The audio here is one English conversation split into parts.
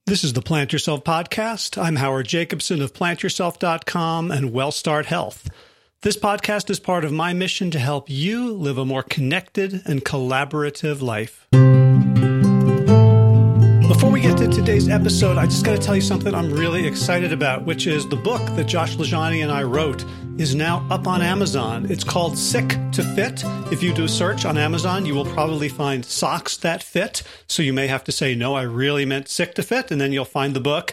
This is the Plant Yourself Podcast. I'm Howard Jacobson of PlantYourself.com and WellStart Health. This podcast is part of my mission to help you live a more connected and collaborative life. Before we get to today's episode, I just got to tell you something I'm really excited about, which is the book that Josh LaJaunie and I wrote is now up on Amazon. It's called Sick to Fit. If you do a search on Amazon, you will probably find Socks That Fit. So you may have to say, no, I really meant Sick to Fit, and then you'll find the book.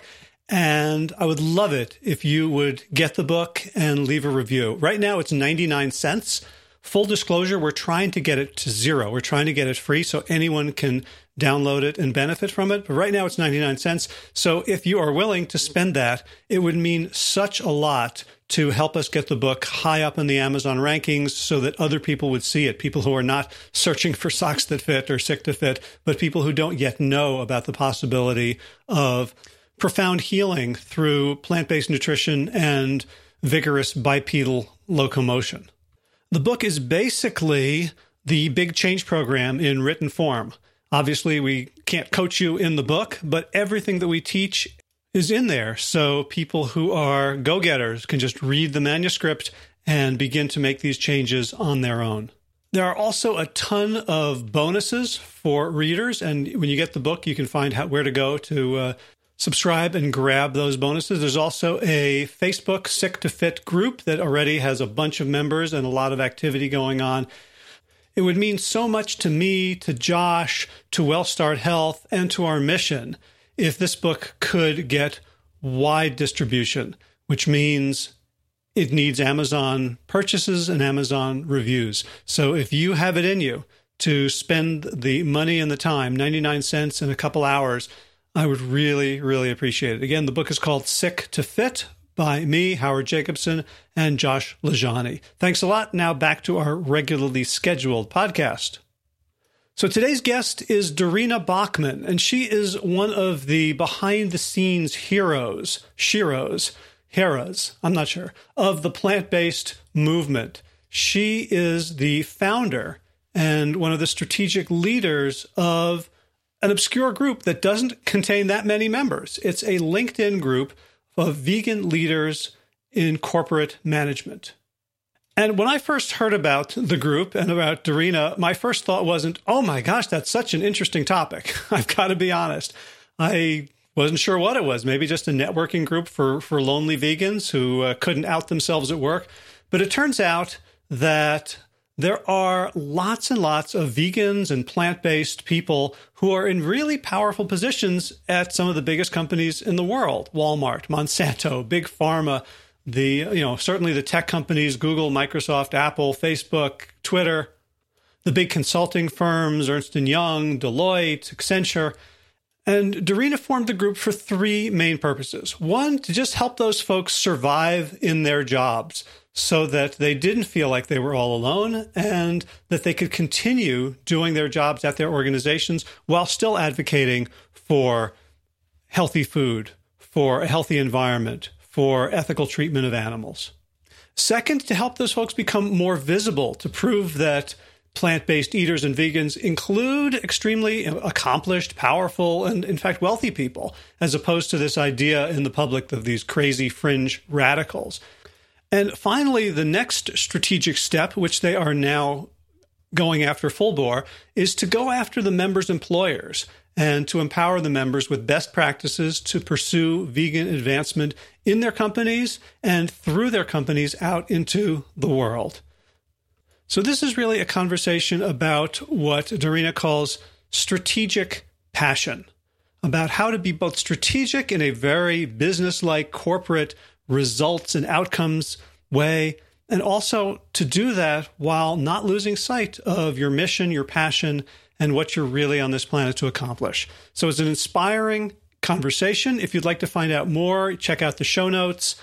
And I would love it if you would get the book and leave a review. Right now, it's 99 cents. Full disclosure, we're trying to get it to zero. We're trying to get it free so anyone can download it and benefit from it. But right now, it's 99 cents. So if you are willing to spend that, it would mean such a lot to help us get the book high up in the Amazon rankings so that other people would see it, people who are not searching for socks that fit or sick to fit, but people who don't yet know about the possibility of profound healing through plant-based nutrition and vigorous bipedal locomotion. The book is basically the Big Change Program in written form. Obviously, we can't coach you in the book, but everything that we teach is in there. So people who are go-getters can just read the manuscript and begin to make these changes on their own. There are also a ton of bonuses for readers. And when you get the book, you can find where to go to subscribe and grab those bonuses. There's also a Facebook Sick to Fit group that already has a bunch of members and a lot of activity going on. It would mean so much to me, to Josh, to WellStart Health, and to our mission if this book could get wide distribution, which means it needs Amazon purchases and Amazon reviews. So if you have it in you to spend the money and the time, 99 cents in a couple hours, I would really, really appreciate it. Again, the book is called Sick to Fit by me, Howard Jacobson, and Josh LaJaunie. Thanks a lot. Now back to our regularly scheduled podcast. So today's guest is Dorina Bachman, and she is one of the behind-the-scenes heroes, I'm not sure, of the plant-based movement. She is the founder and one of the strategic leaders of an obscure group that doesn't contain that many members. It's a LinkedIn group of vegan leaders in corporate management. And when I first heard about the group and about Dorina, my first thought wasn't, oh my gosh, that's such an interesting topic. I've got to be honest. I wasn't sure what it was. Maybe just a networking group for lonely vegans who couldn't out themselves at work. But it turns out that there are lots and lots of vegans and plant-based people who are in really powerful positions at some of the biggest companies in the world. Walmart, Monsanto, Big Pharma, certainly the tech companies, Google, Microsoft, Apple, Facebook, Twitter, the big consulting firms, Ernst & Young, Deloitte, Accenture. And Dorina formed the group for three main purposes. One, to just help those folks survive in their jobs so that they didn't feel like they were all alone and that they could continue doing their jobs at their organizations while still advocating for healthy food, for a healthy environment, for ethical treatment of animals. Second, to help those folks become more visible, to prove that plant-based eaters and vegans include extremely accomplished, powerful, and in fact wealthy people, as opposed to this idea in the public of these crazy fringe radicals. And finally, the next strategic step, which they are now going after full bore, is to go after the members' employers and to empower the members with best practices to pursue vegan advancement in their companies and through their companies out into the world. So this is really a conversation about what Dorina calls strategic passion, about how to be both strategic in a very business-like corporate results and outcomes way, and also to do that while not losing sight of your mission, your passion, and what you're really on this planet to accomplish. So it's an inspiring conversation. If you'd like to find out more, check out the show notes,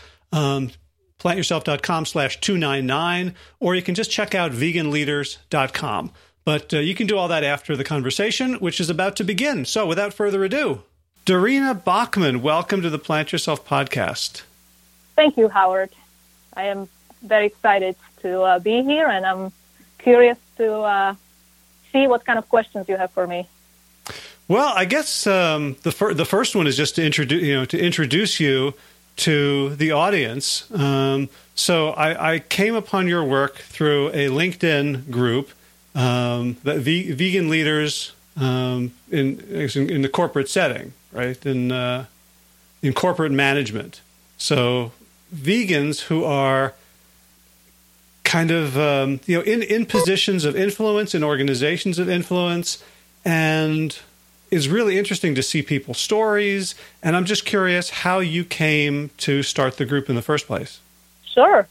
plantyourself.com/299, or you can just check out veganleaders.com. But you can do all that after the conversation, which is about to begin. So without further ado, Dorina Bachman, welcome to the Plant Yourself podcast. Thank you, Howard. I am very excited to be here, and I'm curious to see what kind of questions you have for me. Well, I guess the first one is just to introduce you to the audience. So I came upon your work through a LinkedIn group that vegan leaders in the corporate setting, right? In corporate management. So vegans who are kind of in positions of influence, in organizations of influence, and it's really interesting to see people's stories. And I'm just curious how you came to start the group in the first place. Sure.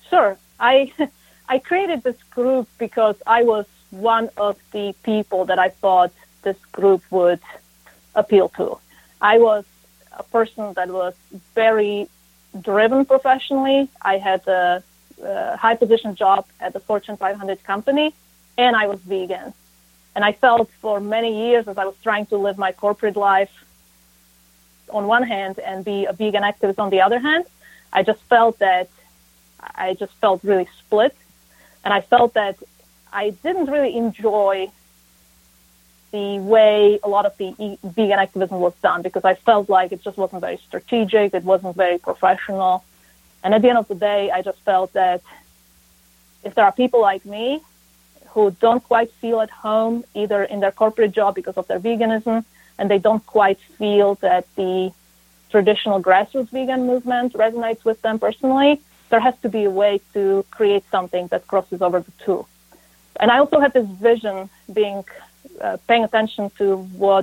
I created this group because I was one of the people that I thought this group would appeal to. I was a person that was very driven professionally. I had a high position job at the Fortune 500 company, and I was vegan. And I felt for many years, as I was trying to live my corporate life on one hand and be a vegan activist on the other hand, I just felt really split. And I felt that I didn't really enjoy the way a lot of the vegan activism was done, because I felt like it just wasn't very strategic, it wasn't very professional. And at the end of the day, I just felt that if there are people like me who don't quite feel at home either in their corporate job because of their veganism, and they don't quite feel that the traditional grassroots vegan movement resonates with them personally, there has to be a way to create something that crosses over the two. And I also had this vision, paying attention to where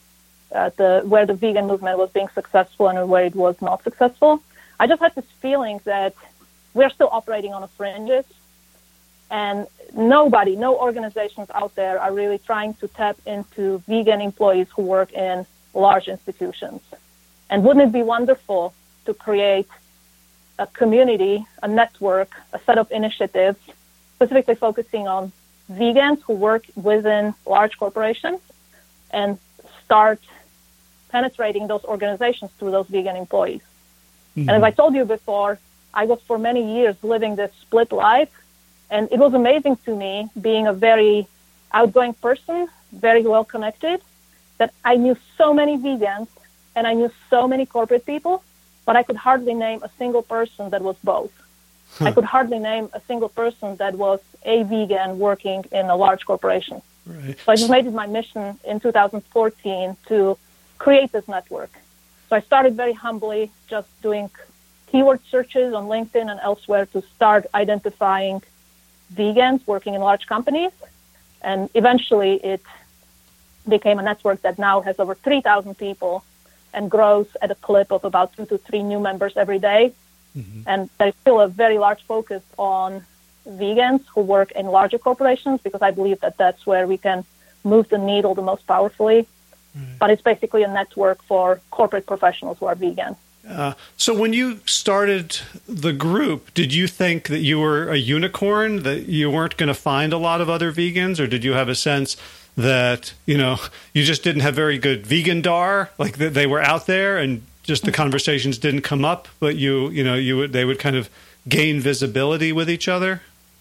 the vegan movement was being successful and where it was not successful. I just had this feeling that we're still operating on the fringes, and no organizations out there are really trying to tap into vegan employees who work in large institutions. And wouldn't it be wonderful to create a community, a network, a set of initiatives specifically focusing on vegans who work within large corporations and start penetrating those organizations through those vegan employees? Mm-hmm. And as I told you before, I was for many years living this split life, and it was amazing to me, being a very outgoing person, very well connected, that I knew so many vegans and I knew so many corporate people, but I could hardly name a single person that was both. I could hardly name a single person that was a vegan working in a large corporation. Right. So I just made it my mission in 2014 to create this network. So I started very humbly, just doing keyword searches on LinkedIn and elsewhere to start identifying vegans working in large companies. And eventually it became a network that now has over 3,000 people and grows at a clip of about 2 to 3 new members every day. Mm-hmm. And there's still a very large focus on vegans who work in larger corporations, because I believe that that's where we can move the needle the most powerfully. Right. But it's basically a network for corporate professionals who are vegan. So when you started the group, did you think that you were a unicorn, that you weren't going to find a lot of other vegans, or did you have a sense that, you just didn't have very good vegan-dar, like that they were out there and just the conversations didn't come up, but they would kind of gain visibility with each other?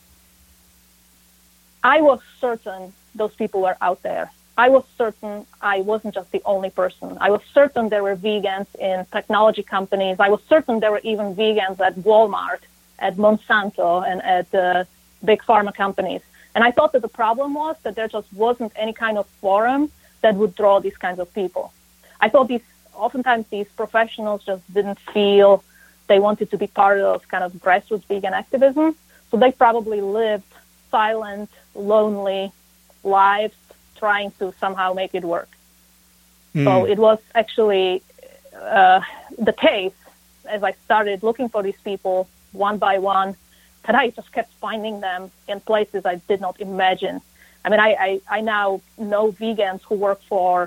I was certain those people were out there. I was certain I wasn't just the only person. I was certain there were vegans in technology companies. I was certain there were even vegans at Walmart, at Monsanto, and at big pharma companies. And I thought that the problem was that there just wasn't any kind of forum that would draw these kinds of people. I thought oftentimes these professionals just didn't feel they wanted to be part of kind of grassroots vegan activism. So they probably lived silent, lonely lives trying to somehow make it work. So it was actually the case, as I started looking for these people one by one, that I just kept finding them in places I did not imagine. I mean, I now know vegans who work for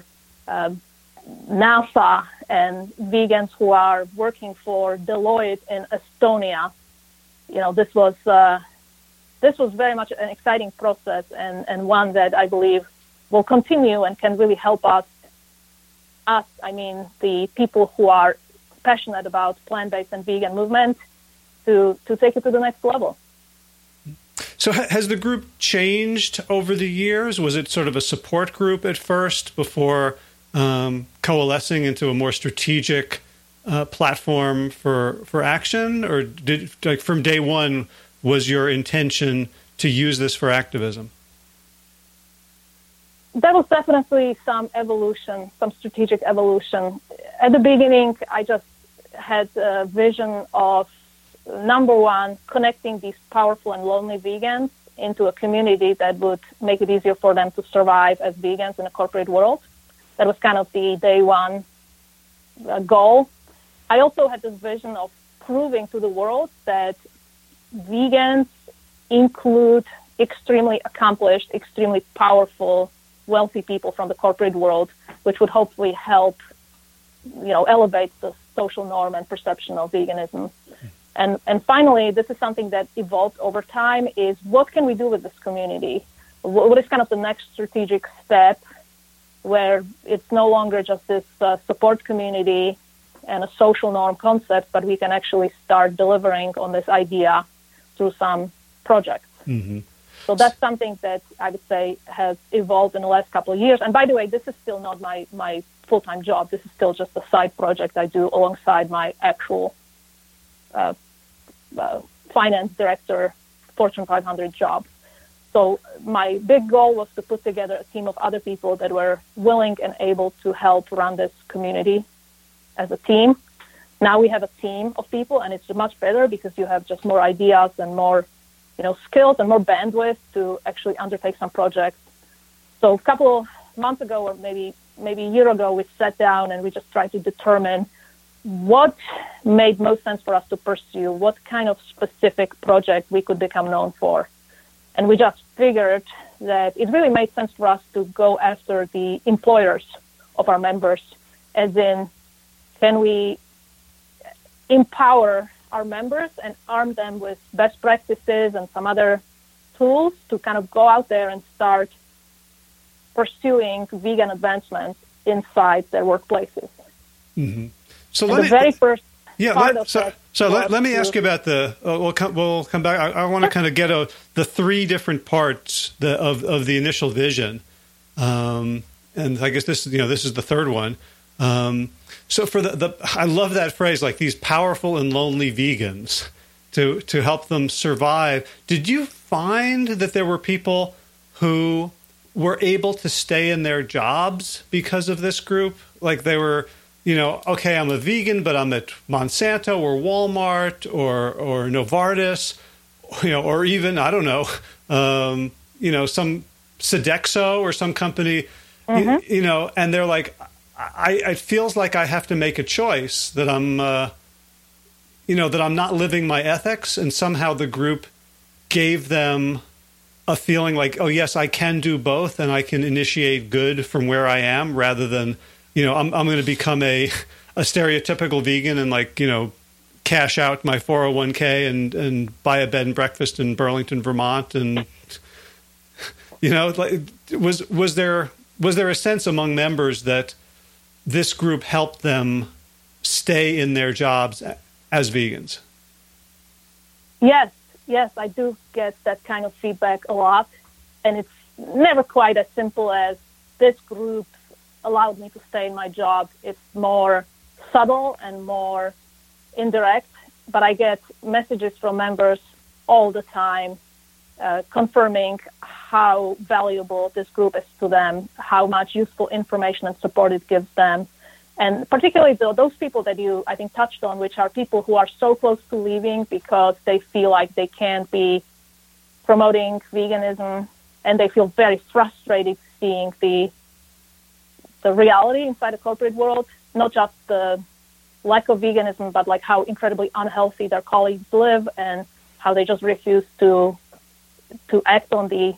NASA and vegans who are working for Deloitte in Estonia. This was very much an exciting process, and one that I believe will continue and can really help us, the people who are passionate about plant-based and vegan movement, to take it to the next level. So has the group changed over the years? Was it sort of a support group at first before coalescing into a more strategic platform for action, or did, like, from day one, was your intention to use this for activism? There was definitely some evolution, some strategic evolution. At the beginning, I just had a vision of, number one, connecting these powerful and lonely vegans into a community that would make it easier for them to survive as vegans in a corporate world. That was kind of the day one goal. I also had this vision of proving to the world that vegans include extremely accomplished, extremely powerful, wealthy people from the corporate world, which would hopefully help, elevate the social norm and perception of veganism. And finally, this is something that evolved over time, is what can we do with this community? What is kind of the next strategic step where it's no longer just this support community and a social norm concept, but we can actually start delivering on this idea through some projects. Mm-hmm. So that's something that I would say has evolved in the last couple of years. And by the way, this is still not my full-time job. This is still just a side project I do alongside my actual finance director, Fortune 500 job. So my big goal was to put together a team of other people that were willing and able to help run this community as a team. Now we have a team of people, and it's much better because you have just more ideas and more skills and more bandwidth to actually undertake some projects. So a couple of months ago, or maybe a year ago, we sat down and we just tried to determine what made most sense for us to pursue, what kind of specific project we could become known for. And we just figured that it really made sense for us to go after the employers of our members, as in, can we empower our members and arm them with best practices and some other tools to kind of go out there and start pursuing vegan advancements inside their workplaces. Mm-hmm. So let me ask you about the. We'll come back. I want to kind of get the three different parts of the initial vision, and I guess this is the third one. So for I love that phrase, like these powerful and lonely vegans, to help them survive. Did you find that there were people who were able to stay in their jobs because of this group? Like they were, okay, I'm a vegan, but I'm at Monsanto or Walmart or Novartis, or even, I don't know, some Sodexo or some company, mm-hmm. And they're like, it feels like I have to make a choice that I'm, that I'm not living my ethics, and somehow the group gave them a feeling like, oh yes, I can do both, and I can initiate good from where I am, rather than, I'm going to become a stereotypical vegan and cash out my 401k and buy a bed and breakfast in Burlington, Vermont, and was there a sense among members that this group helped them stay in their jobs as vegans? Yes, I do get that kind of feedback a lot. And it's never quite as simple as this group allowed me to stay in my job. It's more subtle and more indirect. But I get messages from members all the time confirming how valuable this group is to them, how much useful information and support it gives them. And particularly those people that you, I think, touched on, which are people who are so close to leaving because they feel like they can't be promoting veganism, and they feel very frustrated seeing the reality inside the corporate world, not just the lack of veganism, but like how incredibly unhealthy their colleagues live and how they just refuse to act on the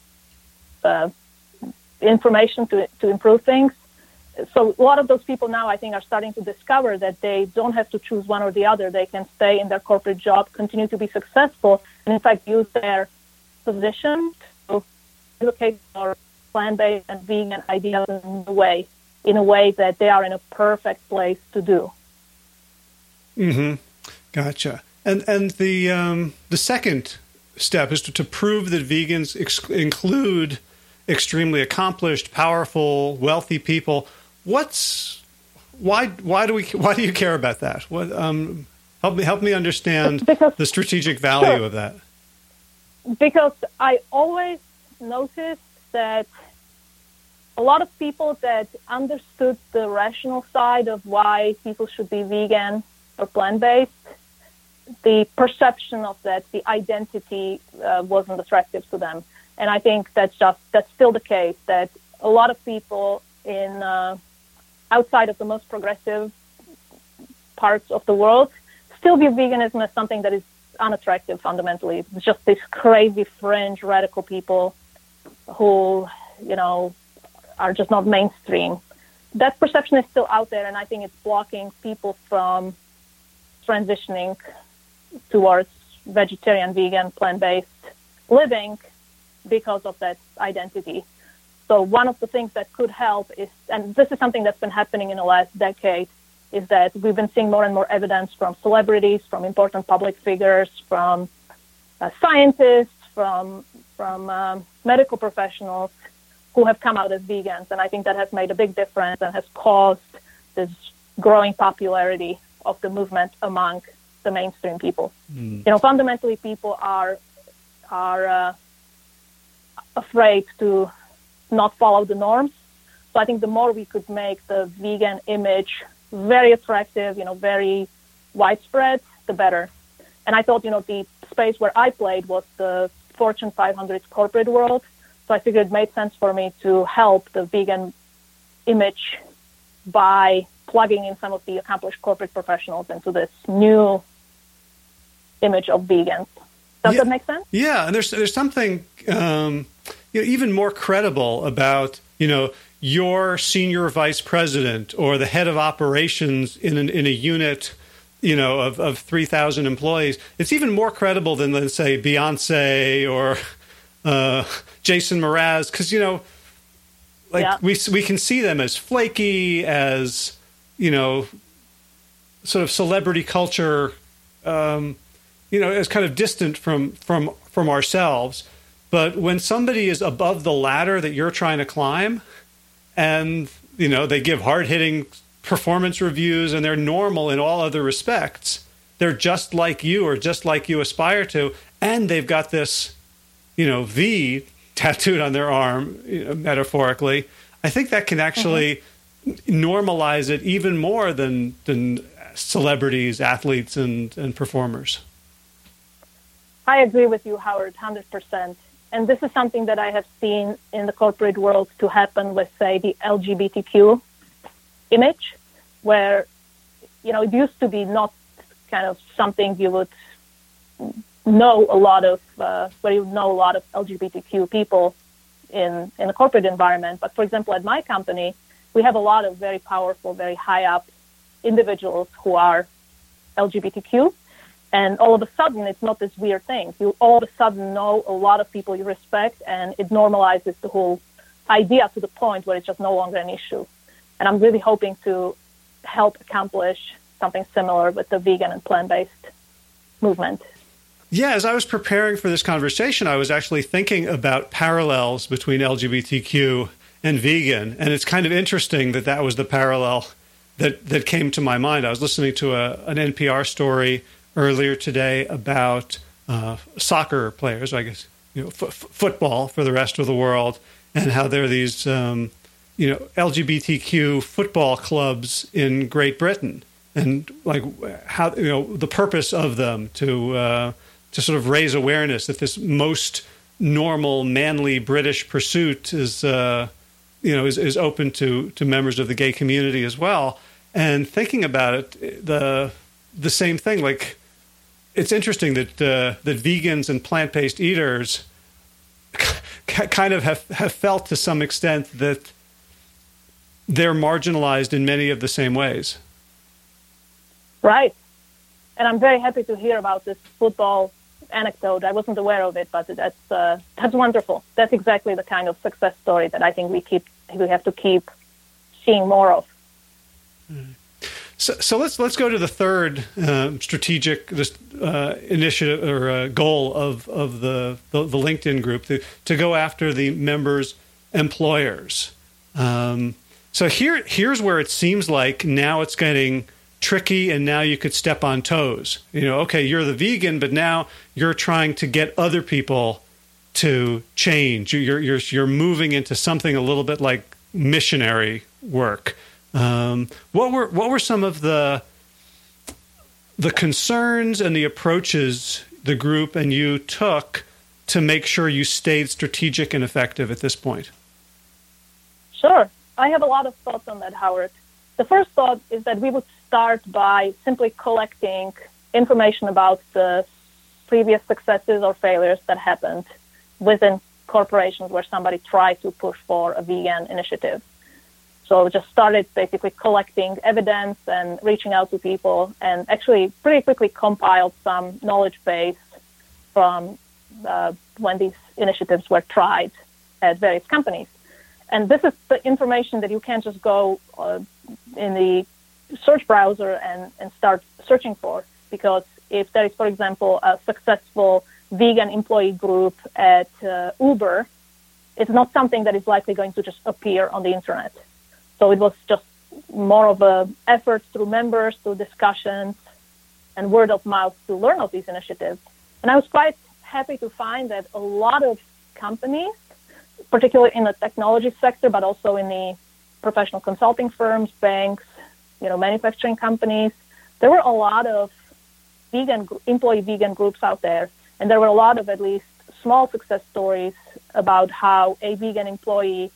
information to improve things. So a lot of those people now, I think, are starting to discover that they don't have to choose one or the other. They can stay in their corporate job, continue to be successful, and in fact use their position to advocate for plant-based and vegan ideas in a way that they are in a perfect place to do. Mm-hmm. Gotcha. And the second step is to prove that vegans include extremely accomplished, powerful, wealthy people. why do you care about that? What help me understand the strategic value of that. Because I always noticed that a lot of people that understood the rational side of why people should be vegan or plant-based, the perception of that, the identity wasn't attractive to them. And I think that's still the case, that a lot of people in outside of the most progressive parts of the world still view veganism as something that is unattractive fundamentally. It's just these crazy fringe radical people who, are just not mainstream. That perception is still out there, and I think it's blocking people from transitioning towards vegetarian, vegan, plant-based living because of that identity. So one of the things that could help is, and this is something that's been happening in the last decade, is that we've been seeing more and more evidence from celebrities, from important public figures, from scientists, from medical professionals who have come out as vegans. And I think that has made a big difference and has caused this growing popularity of the movement among the mainstream people. Fundamentally, people are afraid to not follow the norms. So I think the more we could make the vegan image very attractive, very widespread, the better. And I thought, the space where I played was the Fortune 500 corporate world. So I figured it made sense for me to help the vegan image by plugging in some of the accomplished corporate professionals into this new image of vegans. Does that make sense? Yeah, and there's something even more credible about your senior vice president or the head of operations in a unit of 3,000 employees. It's even more credible than, let's say, Beyonce or Jason Mraz, because we can see them as flaky, as sort of celebrity culture, as kind of distant from ourselves. But when somebody is above the ladder that you're trying to climb, and they give hard-hitting performance reviews, and they're normal in all other respects, they're just like you, or just like you aspire to, and they've got this V tattooed on their arm, metaphorically, I think that can actually normalize it even more than celebrities, athletes, and performers. I agree with you, Howard, 100%. And this is something that I have seen in the corporate world to happen with, say, the LGBTQ image, where, it used to be not kind of something you would know a lot of, where you know a lot of LGBTQ people in a corporate environment. But for example, at my company, we have a lot of very powerful, very high up individuals who are LGBTQ. And all of a sudden, it's not this weird thing. You all of a sudden know a lot of people you respect, and it normalizes the whole idea to the point where it's just no longer an issue. And I'm really hoping to help accomplish something similar with the vegan and plant-based movement. Yeah, as I was preparing for this conversation, I was actually thinking about parallels between LGBTQ and vegan. And it's kind of interesting that was the parallel that came to my mind. I was listening to an NPR story earlier today about soccer players, I guess, football for the rest of the world, and how there are these, LGBTQ football clubs in Great Britain, and like how the purpose of them to sort of raise awareness that this most normal, manly British pursuit is open to members of the gay community as well. And thinking about it, the same thing, like. It's interesting that vegans and plant-based eaters kind of have felt to some extent that they're marginalized in many of the same ways. Right. And I'm very happy to hear about this football anecdote. I wasn't aware of it, but that's wonderful. That's exactly the kind of success story that I think we have to keep seeing more of. Mm. So let's go to the third strategic initiative or goal of the LinkedIn group, to go after the members' employers. So here's where it seems like now it's getting tricky, and now you could step on toes. Okay, you're the vegan, but now you're trying to get other people to change. You're moving into something a little bit like missionary work. What were some of the concerns and the approaches the group and you took to make sure you stayed strategic and effective at this point? Sure. I have a lot of thoughts on that, Howard. The first thought is that we would start by simply collecting information about the previous successes or failures that happened within corporations where somebody tried to push for a vegan initiative. So we just started basically collecting evidence and reaching out to people, and actually pretty quickly compiled some knowledge base from when these initiatives were tried at various companies. And this is the information that you can't just go in the search browser and start searching for, because if there is, for example, a successful vegan employee group at Uber, it's not something that is likely going to just appear on the internet. So it was just more of a effort through members, through discussions, and word of mouth to learn of these initiatives. And I was quite happy to find that a lot of companies, particularly in the technology sector, but also in the professional consulting firms, banks, manufacturing companies, there were a lot of employee vegan groups out there. And there were a lot of at least small success stories about how a vegan employee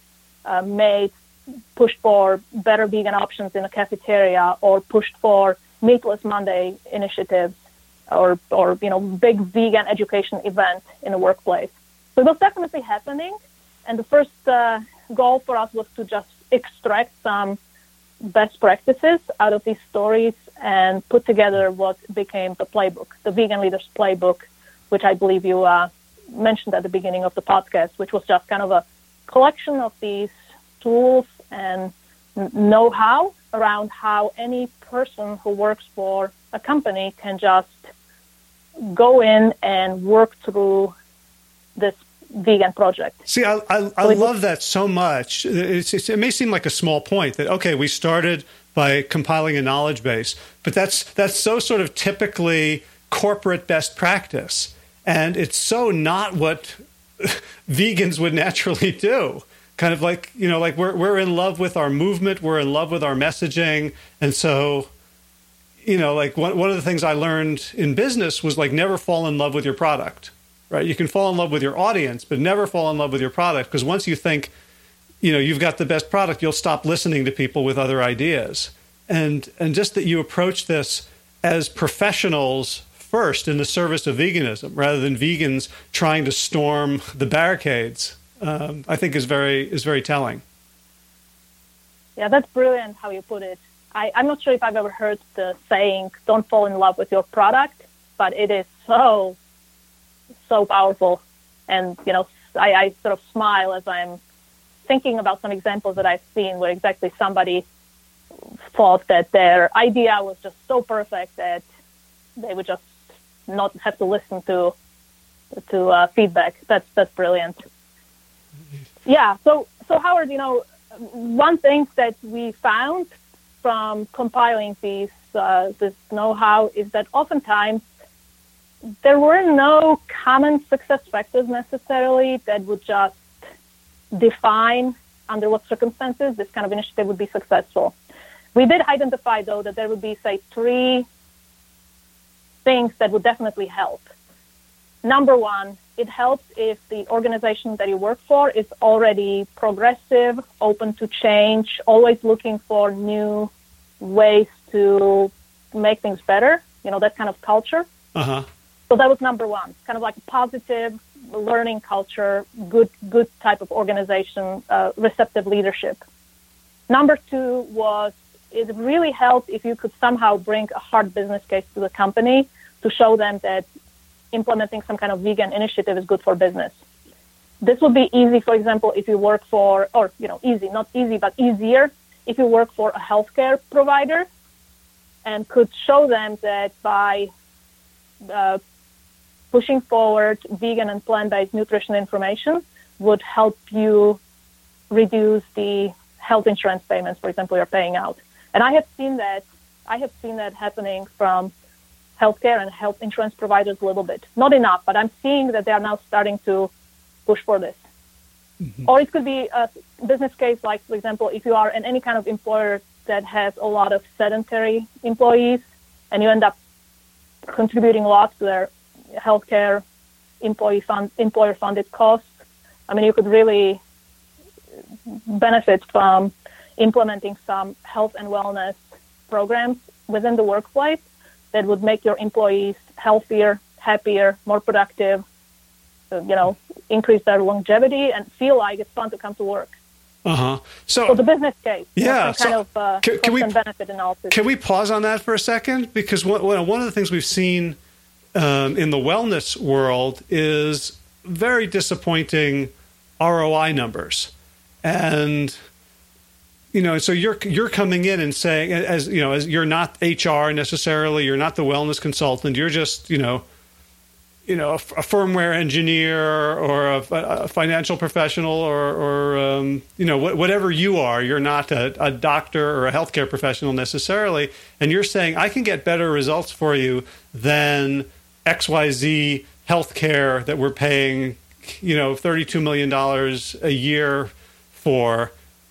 pushed for better vegan options in a cafeteria, or pushed for Meatless Monday initiatives, or big vegan education event in the workplace. So it was definitely happening. And the first goal for us was to just extract some best practices out of these stories and put together what became the playbook, the Vegan Leaders Playbook, which I believe you mentioned at the beginning of the podcast, which was just kind of a collection of these tools and know-how around how any person who works for a company can just go in and work through this vegan project. See, I love that so much. It may seem like a small point that, okay, we started by compiling a knowledge base, but that's so sort of typically corporate best practice. And it's so not what vegans would naturally do. Kind of like, like we're in love with our movement, we're in love with our messaging. And so, like one of the things I learned in business was like never fall in love with your product, right? You can fall in love with your audience, but never fall in love with your product, because once you think, you've got the best product, you'll stop listening to people with other ideas. And just that you approach this as professionals first in the service of veganism, rather than vegans trying to storm the barricades, I think is very telling. Yeah, that's brilliant how you put it. I'm not sure if I've ever heard the saying, don't fall in love with your product, but it is so powerful. And, I sort of smile as I'm thinking about some examples that I've seen where exactly somebody thought that their idea was just so perfect that they would just not have to listen to feedback. That's brilliant. Yeah. So Howard, one thing that we found from compiling this know-how is that oftentimes there were no common success factors necessarily that would just define under what circumstances this kind of initiative would be successful. We did identify, though, that there would be, say, 3 things that would definitely help. Number one, it helps if the organization that you work for is already progressive, open to change, always looking for new ways to make things better, that kind of culture. Uh-huh. So that was number one, kind of like a positive learning culture, good type of organization, receptive leadership. Number 2 was it really helped if you could somehow bring a hard business case to the company to show them that implementing some kind of vegan initiative is good for business. This would be easy, for example, if you work for, easy, not easy, but easier if you work for a healthcare provider, and could show them that by pushing forward vegan and plant-based nutrition information would help you reduce the health insurance payments, for example, you're paying out. And I have seen that happening from healthcare and health insurance providers a little bit. Not enough, but I'm seeing that they are now starting to push for this. Mm-hmm. Or it could be a business case, like, for example, if you are in any kind of employer that has a lot of sedentary employees and you end up contributing a lot to their healthcare employer-funded costs, I mean, you could really benefit from implementing some health and wellness programs within the workplace that would make your employees healthier, happier, more productive, increase their longevity and feel like it's fun to come to work. Uh-huh. So the business case. Yeah. Can we benefit analysis. Can we pause on that for a second? Because one of the things we've seen in the wellness world is very disappointing ROI numbers. And so you're coming in and saying, as you're not HR necessarily, you're not the wellness consultant, you're just a firmware engineer or a financial professional or whatever you are. You're not a doctor or a healthcare professional necessarily, and you're saying I can get better results for you than XYZ healthcare that we're paying $32 million a year for.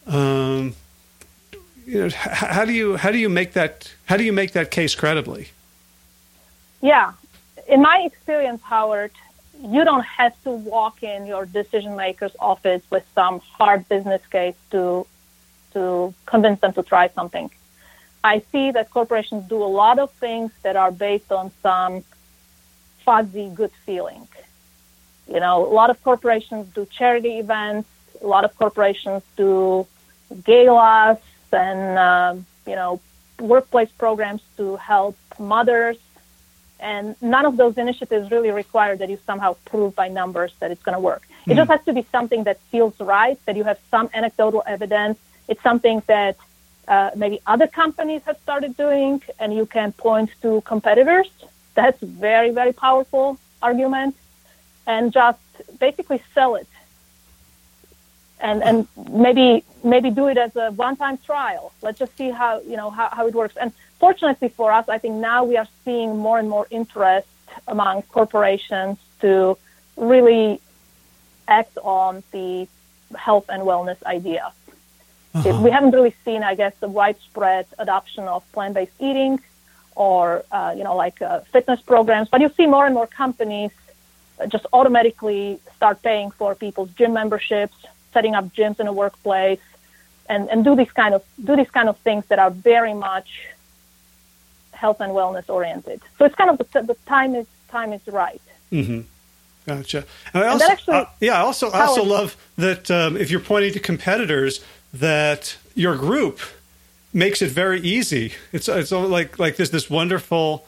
How do you make that case credibly? Yeah. In my experience, Howard, you don't have to walk in your decision maker's office with some hard business case to convince them to try something. I see that corporations do a lot of things that are based on some fuzzy good feeling. A lot of corporations do charity events. A lot of corporations do galas and workplace programs to help mothers. And none of those initiatives really require that you somehow prove by numbers that it's going to work. It just has to be something that feels right, that you have some anecdotal evidence. It's something that maybe other companies have started doing, and you can point to competitors. That's a very, very powerful argument. And just basically sell it. And maybe do it as a one-time trial. Let's just see how it works. And fortunately for us, I think now we are seeing more and more interest among corporations to really act on the health and wellness idea. Uh-huh. We haven't really seen, I guess, the widespread adoption of plant-based eating or, fitness programs. But you see more and more companies just automatically start paying for people's gym memberships, setting up gyms in a workplace, and do these kind of things that are very much health and wellness oriented. So it's kind of the time is right. Mm-hmm. Gotcha. And I also love that if you're pointing to competitors, that your group makes it very easy. It's like this wonderful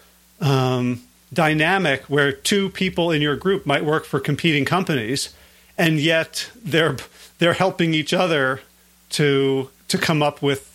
dynamic where two people in your group might work for competing companies, and yet they're helping each other to come up with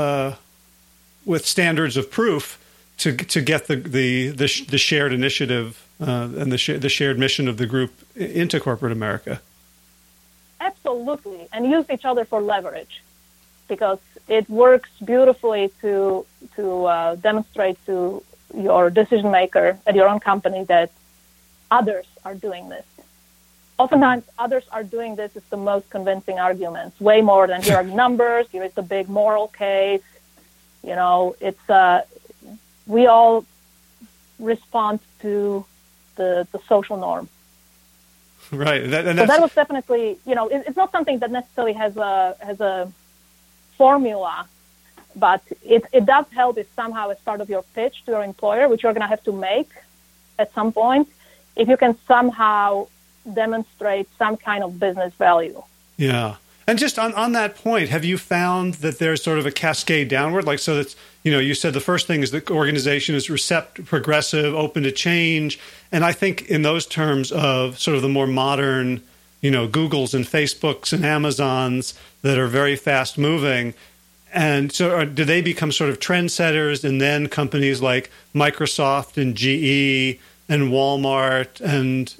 standards of proof to get the shared initiative and the shared mission of the group into corporate America. Absolutely, and use each other for leverage, because it works beautifully to demonstrate to your decision maker at your own company that others are doing this. Oftentimes, others are doing this is the most convincing arguments, way more than here are numbers, here is the big moral case. It's we all respond to the social norm. Right. So that was definitely, it's not something that necessarily has a formula, but it does help if somehow as part of your pitch to your employer, which you're going to have to make at some point, if you can somehow demonstrate some kind of business value. Yeah. And just on that point, have you found that there's sort of a cascade downward? Like, so that's, you said the first thing is the organization is receptive, progressive, open to change. And I think in those terms of sort of the more modern, Googles and Facebooks and Amazons that are very fast moving. And so do they become sort of trendsetters, and then companies like Microsoft and GE and Walmart and,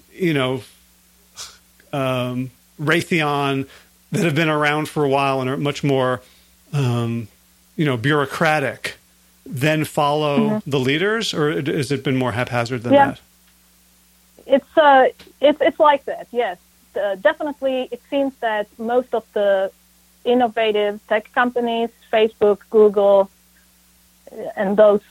Raytheon that have been around for a while and are much more bureaucratic, then follow the leaders, or has it been more haphazard than that? It's like that. Yes, definitely. It seems that most of the innovative tech companies, Facebook, Google, and those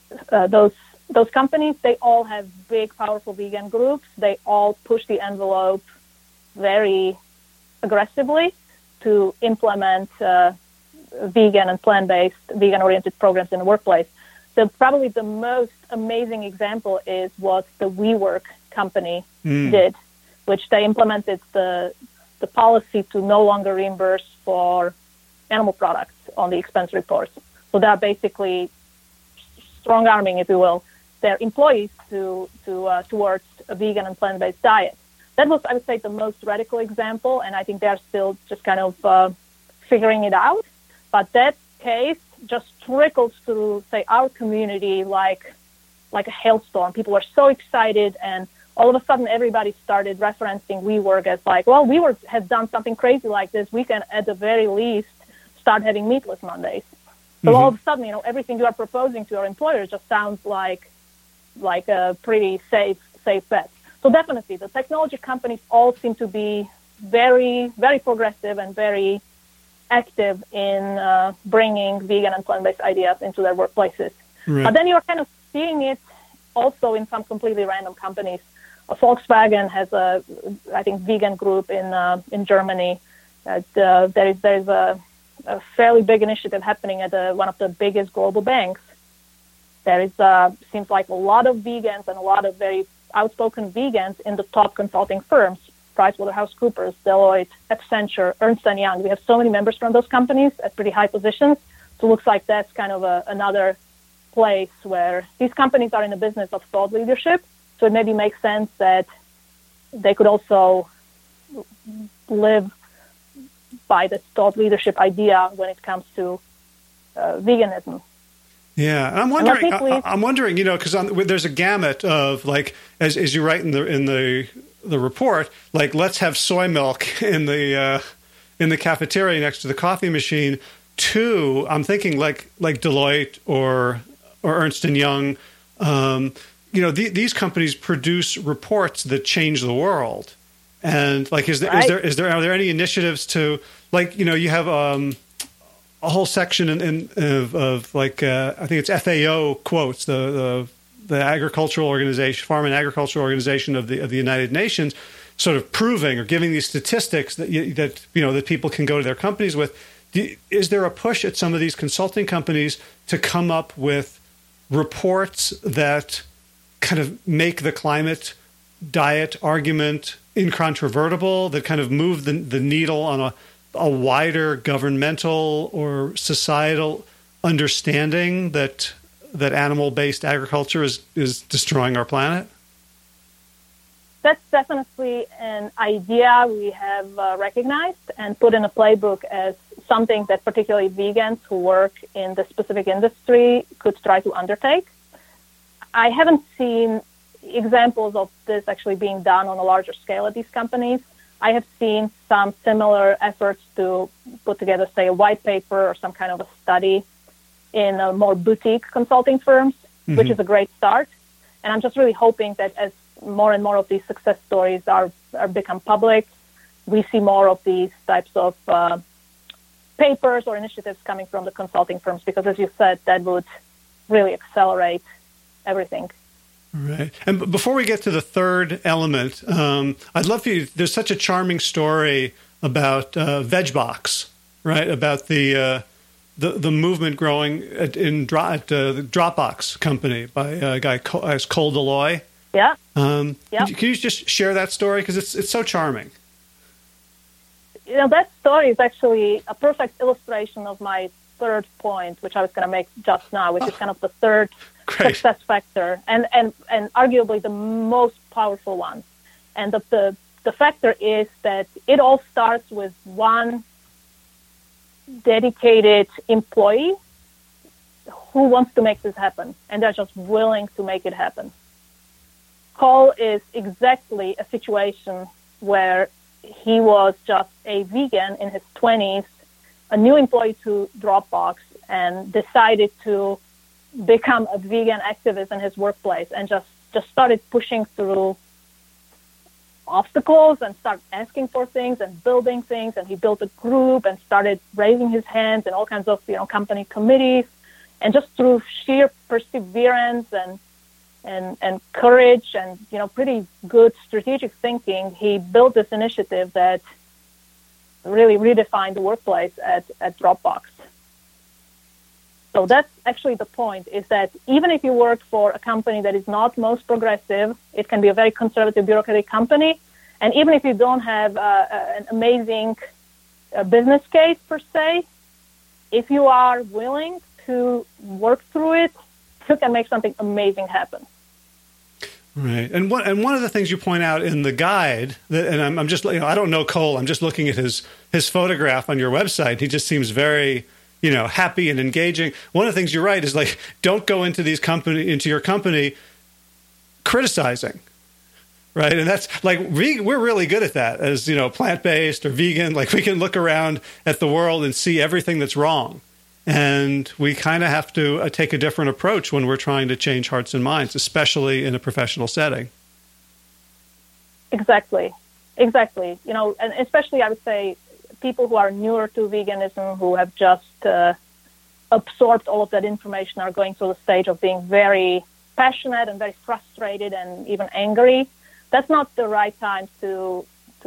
companies, they all have big, powerful vegan groups. They all push the envelope very aggressively to implement vegan and plant-based, vegan-oriented programs in the workplace. So probably the most amazing example is what the WeWork company did, which they implemented the policy to no longer reimburse for animal products on the expense reports. So they're basically strong-arming, if you will, their employees towards a vegan and plant-based diet. That was, I would say, the most radical example, and I think they're still just kind of figuring it out. But that case just trickles through, say, our community like a hailstorm. People were so excited, and all of a sudden everybody started referencing WeWork as like, well, WeWork has done something crazy like this. We can, at the very least, start having meatless Mondays. So all of a sudden, everything you are proposing to your employer just sounds like a pretty safe bet. So definitely, the technology companies all seem to be very, very progressive and very active in bringing vegan and plant-based ideas into their workplaces. Right. But then you're kind of seeing it also in some completely random companies. Volkswagen has a, I think, vegan group in Germany. There is a fairly big initiative happening at one of the biggest global banks. There is seems like a lot of vegans and a lot of very outspoken vegans in the top consulting firms: PricewaterhouseCoopers, Deloitte, Accenture, Ernst & Young. We have so many members from those companies at pretty high positions. So it looks like that's kind of another place where these companies are in the business of thought leadership. So it maybe makes sense that they could also live by the thought leadership idea when it comes to veganism. Yeah, and I'm wondering, because there's a gamut of, like, as you write in the report, like, let's have soy milk in the cafeteria next to the coffee machine. To, I'm thinking like Deloitte or Ernst & Young. These companies produce reports that change the world. And like, are there any initiatives to, like, you have a whole section of like, I think it's FAO quotes, the agricultural organization, Farm and Agricultural Organization of the United Nations, sort of proving or giving these statistics that people can go to their companies with. Is there a push at some of these consulting companies to come up with reports that kind of make the climate diet argument incontrovertible, that kind of move the needle on a wider governmental or societal understanding that animal-based agriculture is destroying our planet? That's definitely an idea we have recognized and put in a playbook as something that particularly vegans who work in the specific industry could try to undertake. I haven't seen examples of this actually being done on a larger scale at these companies. I have seen some similar efforts to put together, say, a white paper or some kind of a study in more boutique consulting firms, which is a great start. And I'm just really hoping that as more and more of these success stories are become public, we see more of these types of papers or initiatives coming from the consulting firms, because, as you said, that would really accelerate everything. Right. And before we get to the third element, I'd love for you, there's such a charming story about VegBox, right? About the movement growing at the Dropbox company by a guy as Cole Deloy. Yeah. Can you just share that story? Because it's so charming. That story is actually a perfect illustration of my third point, which I was going to make just now, which is kind of the third success factor and arguably the most powerful one. And the factor is that it all starts with one dedicated employee who wants to make this happen, and they're just willing to make it happen. Cole is exactly a situation where he was just a vegan in his 20s, a new employee to Dropbox and decided to become a vegan activist in his workplace and just started pushing through obstacles and start asking for things and building things. And he built a group and started raising his hands in all kinds of, company committees. And just through sheer perseverance and courage and, pretty good strategic thinking, he built this initiative that really redefined the workplace at Dropbox. So that's actually the point, is that even if you work for a company that is not most progressive, it can be a very conservative bureaucratic company. And even if you don't have an amazing business case per se, if you are willing to work through it, you can make something amazing happen. Right, and one of the things you point out in the guide, and I'm just, I don't know Cole. I'm just looking at his photograph on your website. He just seems very, happy and engaging. One of the things you write is like, don't go into your company criticizing, right? And that's like we're really good at that as plant-based or vegan. Like we can look around at the world and see everything that's wrong. And we kind of have to take a different approach when we're trying to change hearts and minds, especially in a professional setting. Exactly. And especially I would say people who are newer to veganism, who have just absorbed all of that information, are going through the stage of being very passionate and very frustrated and even angry. That's not the right time to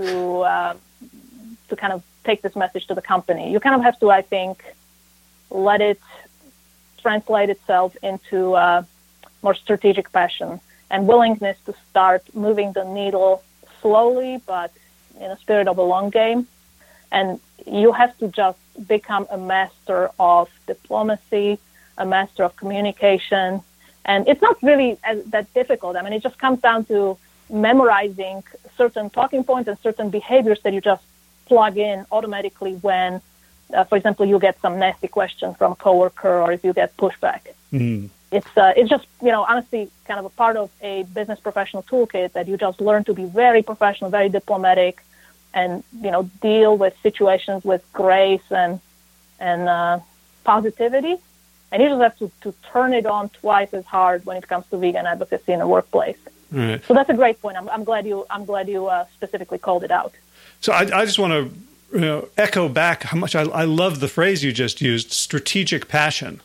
kind of take this message to the company. You kind of have to, I think, let it translate itself into more strategic passion and willingness to start moving the needle slowly, but in a spirit of a long game. And you have to just become a master of diplomacy, a master of communication. And it's not really that difficult. I mean, it just comes down to memorizing certain talking points and certain behaviors that you just plug in automatically when, for example, you get some nasty question from a coworker, or if you get pushback. Mm. It's just, honestly, kind of a part of a business professional toolkit that you just learn to be very professional, very diplomatic, and, deal with situations with grace and positivity. And you just have to turn it on twice as hard when it comes to vegan advocacy in the workplace. Right. So that's a great point. I'm glad you specifically called it out. So I just want to echo back how much I love the phrase you just used, strategic passion.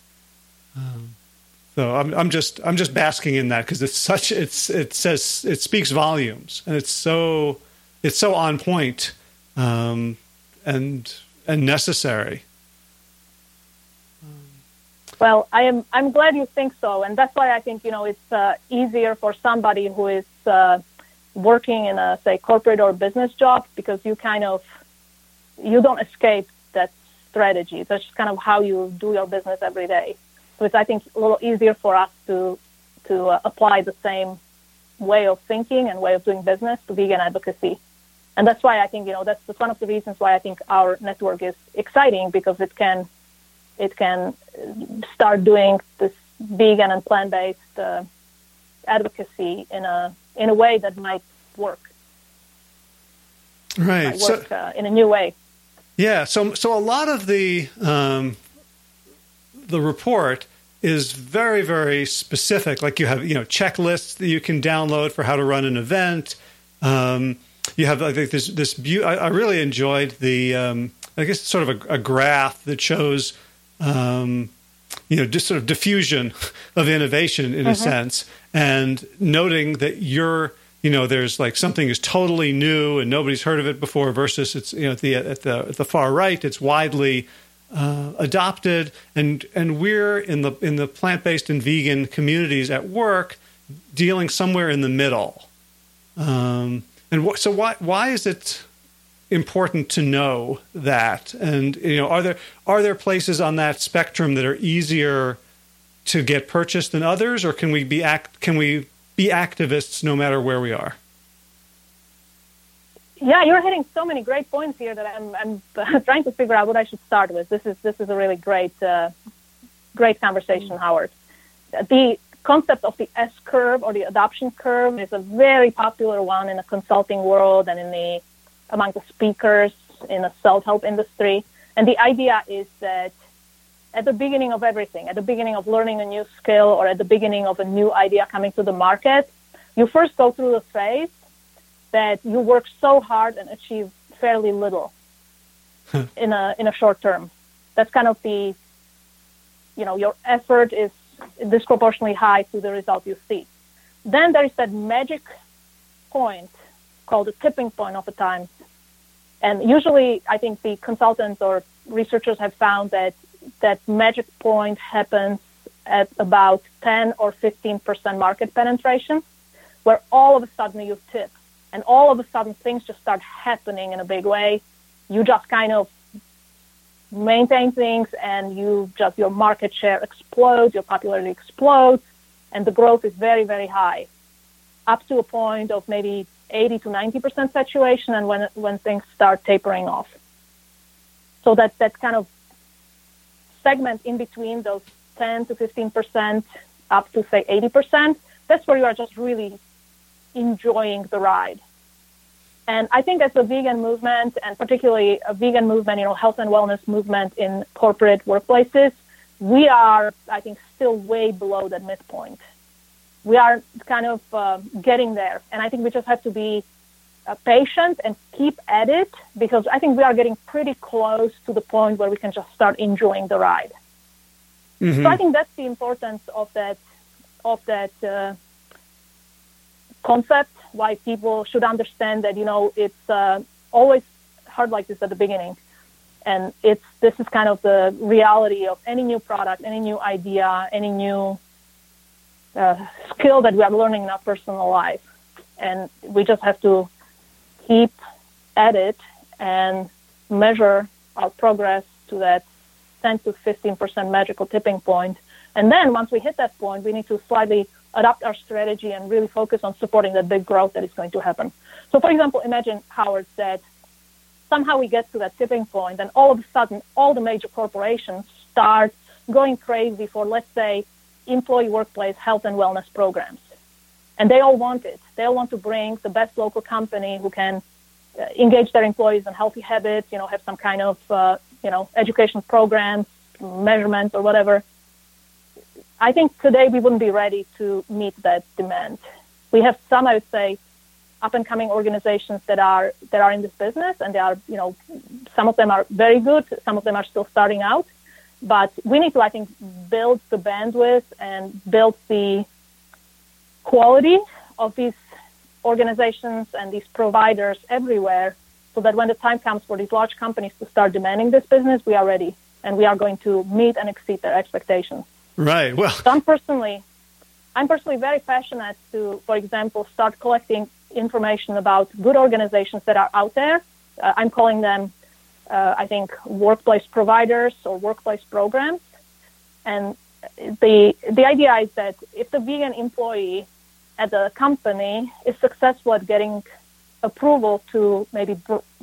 So I'm just basking in that because it speaks volumes, and it's so on point and necessary. Well, I'm glad you think so, and that's why I think it's easier for somebody who is working in a, say, corporate or business job, because you don't escape that strategy. That's just kind of how you do your business every day. So it's, I think, a little easier for us to apply the same way of thinking and way of doing business to vegan advocacy. And that's why I think, that's one of the reasons why I think our network is exciting, because it can start doing this vegan and plant-based advocacy in a way that might work. Right. Might work in a new way. Yeah. So a lot of the report is very, very specific. Like you have, checklists that you can download for how to run an event. You have, I think, this I really enjoyed the, I guess, sort of a graph that shows, just sort of diffusion of innovation in a sense, and noting that there's like something is totally new and nobody's heard of it before, versus it's at the far right, it's widely adopted, and we're in the plant-based and vegan communities at work dealing somewhere in the middle. So why is it important to know that? And are there places on that spectrum that are easier to get purchased than others, or can we be activists no matter where we are? Yeah, you're hitting so many great points here that I'm trying to figure out what I should start with. This is a really great conversation, Howard. The concept of the S-curve, or the adoption curve, is a very popular one in the consulting world and among the speakers in the self-help industry. And the idea is that at the beginning of everything, at the beginning of learning a new skill or at the beginning of a new idea coming to the market, you first go through the phase that you work so hard and achieve fairly little in a short term. That's kind of your effort is disproportionately high to the result you see. Then there is that magic point called the tipping point of the time. And usually I think the consultants or researchers have found that magic point happens at about 10 or 15% market penetration, where all of a sudden you tip and all of a sudden things just start happening in a big way. You just kind of maintain things and your market share explodes, your popularity explodes, and the growth is very, very high, up to a point of maybe 80 to 90% saturation, and when things start tapering off. So that kind of segment in between those 10 to 15% up to, say, 80%, that's where you are just really enjoying the ride. And I think as a vegan movement, and particularly a vegan movement, health and wellness movement in corporate workplaces, we are, I think, still way below that midpoint. We are kind of getting there. And I think we just have to be patient and keep at it, because I think we are getting pretty close to the point where we can just start enjoying the ride. Mm-hmm. So I think that's the importance of that concept, why people should understand that, it's always hard like this at the beginning. And this is kind of the reality of any new product, any new idea, any new skill that we are learning in our personal life. And we just have to keep at it and measure our progress to that 10 to 15% magical tipping point. And then once we hit that point, we need to slightly adapt our strategy and really focus on supporting that big growth that is going to happen. So, for example, imagine, Howard, that somehow we get to that tipping point and all of a sudden all the major corporations start going crazy for, let's say, employee workplace health and wellness programs. And they all want it. They all want to bring the best local company who can engage their employees in healthy habits, have some kind of, education programs, measurements or whatever. I think today we wouldn't be ready to meet that demand. We have some, I would say, up-and-coming organizations that are in this business, and they are, some of them are very good, some of them are still starting out. But we need to, I think, build the bandwidth and build the quality of these organizations and these providers everywhere, so that when the time comes for these large companies to start demanding this business, we are ready, and we are going to meet and exceed their expectations. Right. Well, so I'm personally very passionate to, for example, start collecting information about good organizations that are out there. I'm calling them, I think, workplace providers or workplace programs. And the idea is that if the vegan employee at the company is successful at getting approval to maybe,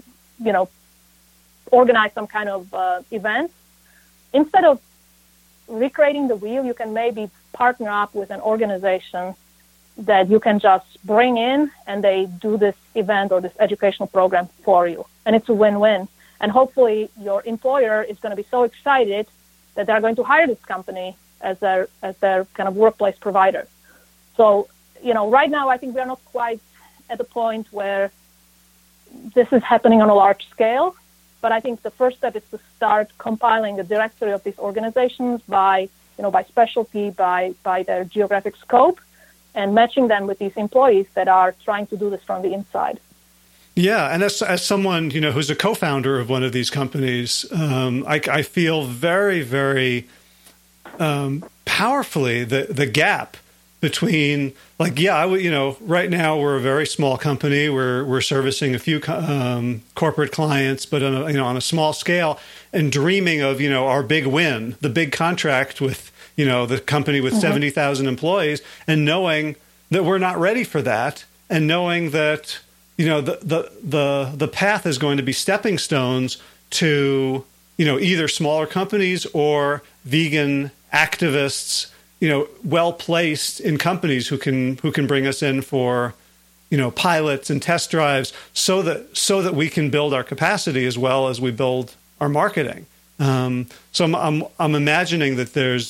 organize some kind of event, instead of recreating the wheel, you can maybe partner up with an organization that you can just bring in, and they do this event or this educational program for you. And it's a win-win. And hopefully your employer is going to be so excited that they're going to hire this company as their kind of workplace provider. So, right now I think we are not quite at the point where this is happening on a large scale. But I think the first step is to start compiling a directory of these organizations by specialty, by their geographic scope, and matching them with these employees that are trying to do this from the inside. Yeah, and as someone who's a co-founder of one of these companies, I feel very, very powerfully the gap between, right now we're a very small company. We're servicing a few corporate clients, but on a small scale, and dreaming of our big win, the big contract with the company with 70,000 employees, and knowing that we're not ready for that, and knowing that the path is going to be stepping stones to either smaller companies or vegan activists, well placed in companies who can bring us in for pilots and test drives, so that we can build our capacity as well as we build marketing. So I'm imagining that there's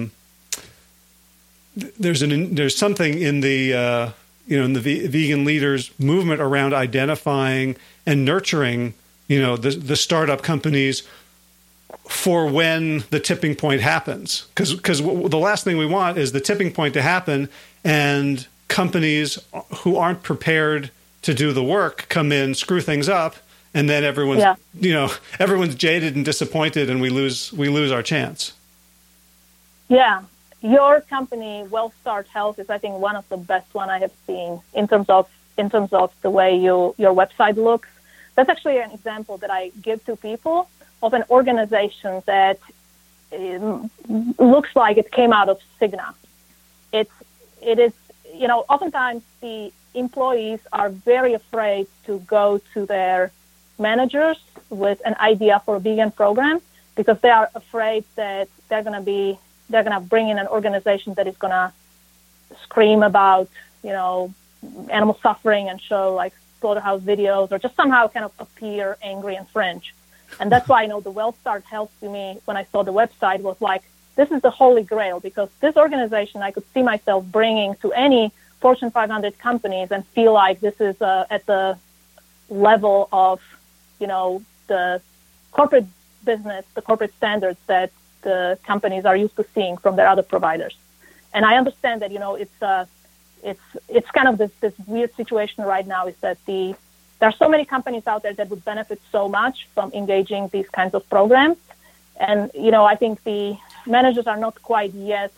something in the in the vegan leaders movement around identifying and nurturing the startup companies for when the tipping point happens, because the last thing we want is the tipping point to happen and companies who aren't prepared to do the work come in, screw things up, and then everyone's everyone's jaded and disappointed, and we lose our chance. Yeah, your company, WellStart Health, is I think one of the best one I have seen in terms of the way your website looks. That's actually an example that I give to people of an organization that looks like it came out of Cigna. It is oftentimes the employees are very afraid to go to their managers with an idea for a vegan program because they are afraid that they're going to bring in an organization that is going to scream about animal suffering and show like slaughterhouse videos or just somehow kind of appear angry and French. And that's why the WellStart Health to me, when I saw the website, was like, this is the holy grail, because this organization I could see myself bringing to any Fortune 500 companies and feel like this is at the level of, the corporate business, the corporate standards that the companies are used to seeing from their other providers. And I understand that, it's kind of this weird situation right now is that there are so many companies out there that would benefit so much from engaging these kinds of programs. And, I think the managers are not quite yet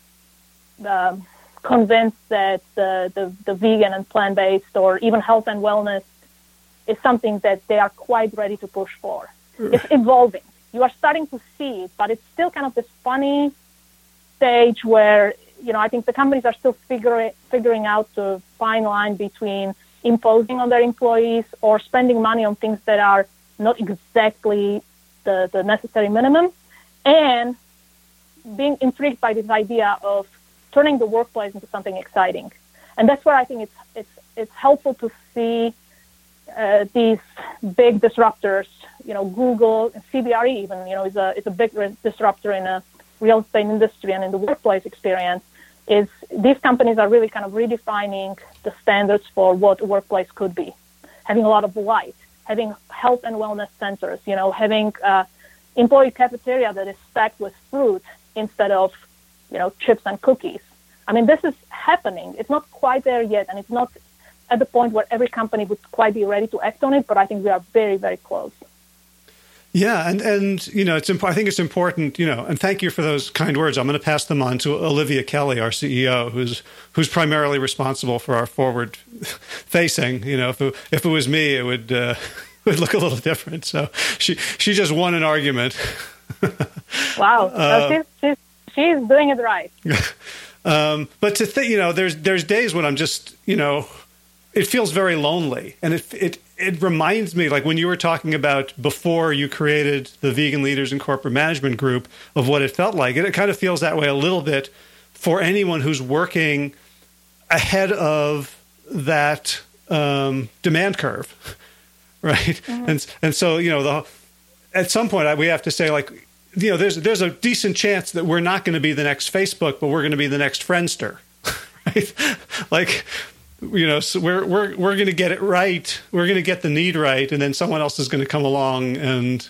convinced that the vegan and plant-based or even health and wellness is something that they are quite ready to push for. It's evolving. You are starting to see it, but it's still kind of this funny stage where, I think the companies are still figuring out the fine line between imposing on their employees or spending money on things that are not exactly the necessary minimum, and being intrigued by this idea of turning the workplace into something exciting. And that's where I think it's helpful to see these big disruptors, Google, CBRE even, is a big disruptor in a real estate industry and in the workplace experience, is these companies are really kind of redefining the standards for what a workplace could be. Having a lot of light, having health and wellness centers, having employee cafeteria that is stacked with fruit instead of, chips and cookies. I mean, this is happening. It's not quite there yet, and it's not at the point where every company would quite be ready to act on it, but I think we are very, very close. Yeah, and I think it's important, and thank you for those kind words. I'm going to pass them on to Olivia Kelly, our CEO, who's primarily responsible for our forward facing. If it was me, it would look a little different. So she just won an argument. Wow, she's doing it right. But to think, there's days when I'm just, it feels very lonely, and it reminds me, like when you were talking about before you created the Vegan Leaders in Corporate Management group, of what it felt like. It kind of feels that way a little bit for anyone who's working ahead of that demand curve, right? Mm-hmm. And so at some point we have to say, like, there's a decent chance that we're not going to be the next Facebook, but we're going to be the next Friendster, right? Like, so we're going to get it right. We're going to get the need right, and then someone else is going to come along and,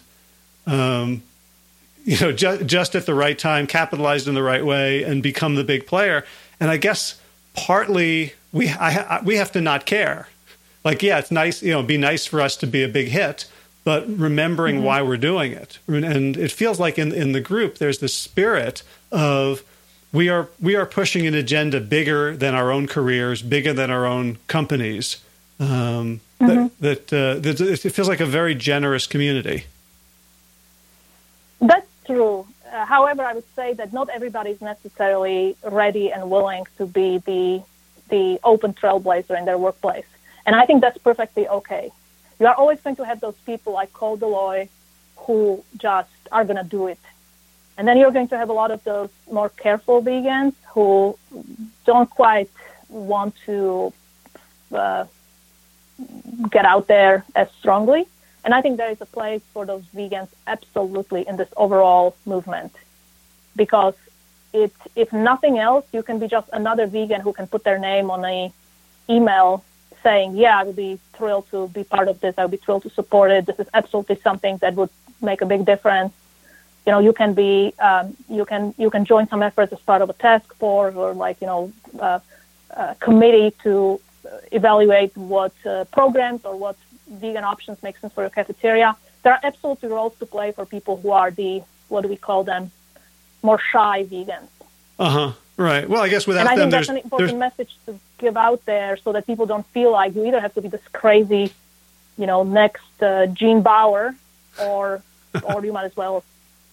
just at the right time, capitalized in the right way, and become the big player. And I guess partly we have to not care. Like, yeah, it's nice, it'd be nice for us to be a big hit, but remembering why we're doing it. And it feels like in the group, there's this spirit of we are pushing an agenda bigger than our own careers, bigger than our own companies. That it feels like a very generous community. That's true. However, I would say that not everybody is necessarily ready and willing to be the open trailblazer in their workplace. And I think that's perfectly okay. You are always going to have those people like Cole Deloy who just are going to do it. And then you're going to have a lot of those more careful vegans who don't quite want to get out there as strongly. And I think there is a place for those vegans absolutely in this overall movement, because if nothing else, you can be just another vegan who can put their name on an email saying, yeah, I would be thrilled to be part of this. I would be thrilled to support it. This is absolutely something that would make a big difference. You know, you can be, you can join some efforts as part of a task force or like, a committee to evaluate what programs or what vegan options make sense for your cafeteria. There are absolutely roles to play for people who are what do we call them, more shy vegans. Right. Well, I guess without them, and I think them, that's an important message to give out there, so that people don't feel like you either have to be this crazy, next Gene Bauer, or you might as well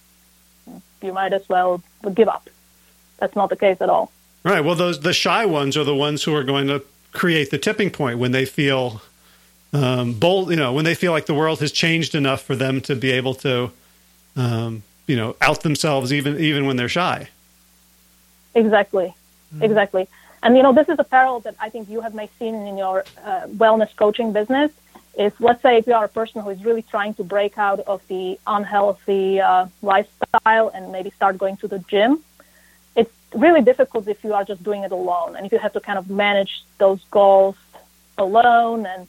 give up. That's not the case at all. Right. Well, the shy ones are the ones who are going to create the tipping point when they feel bold. When they feel like the world has changed enough for them to be able to, out themselves even when they're shy. Exactly. And, this is a parallel that I think you have may seen in your wellness coaching business. Is, let's say, if you are a person who is really trying to break out of the unhealthy lifestyle and maybe start going to the gym, it's really difficult if you are just doing it alone. And if you have to kind of manage those goals alone and,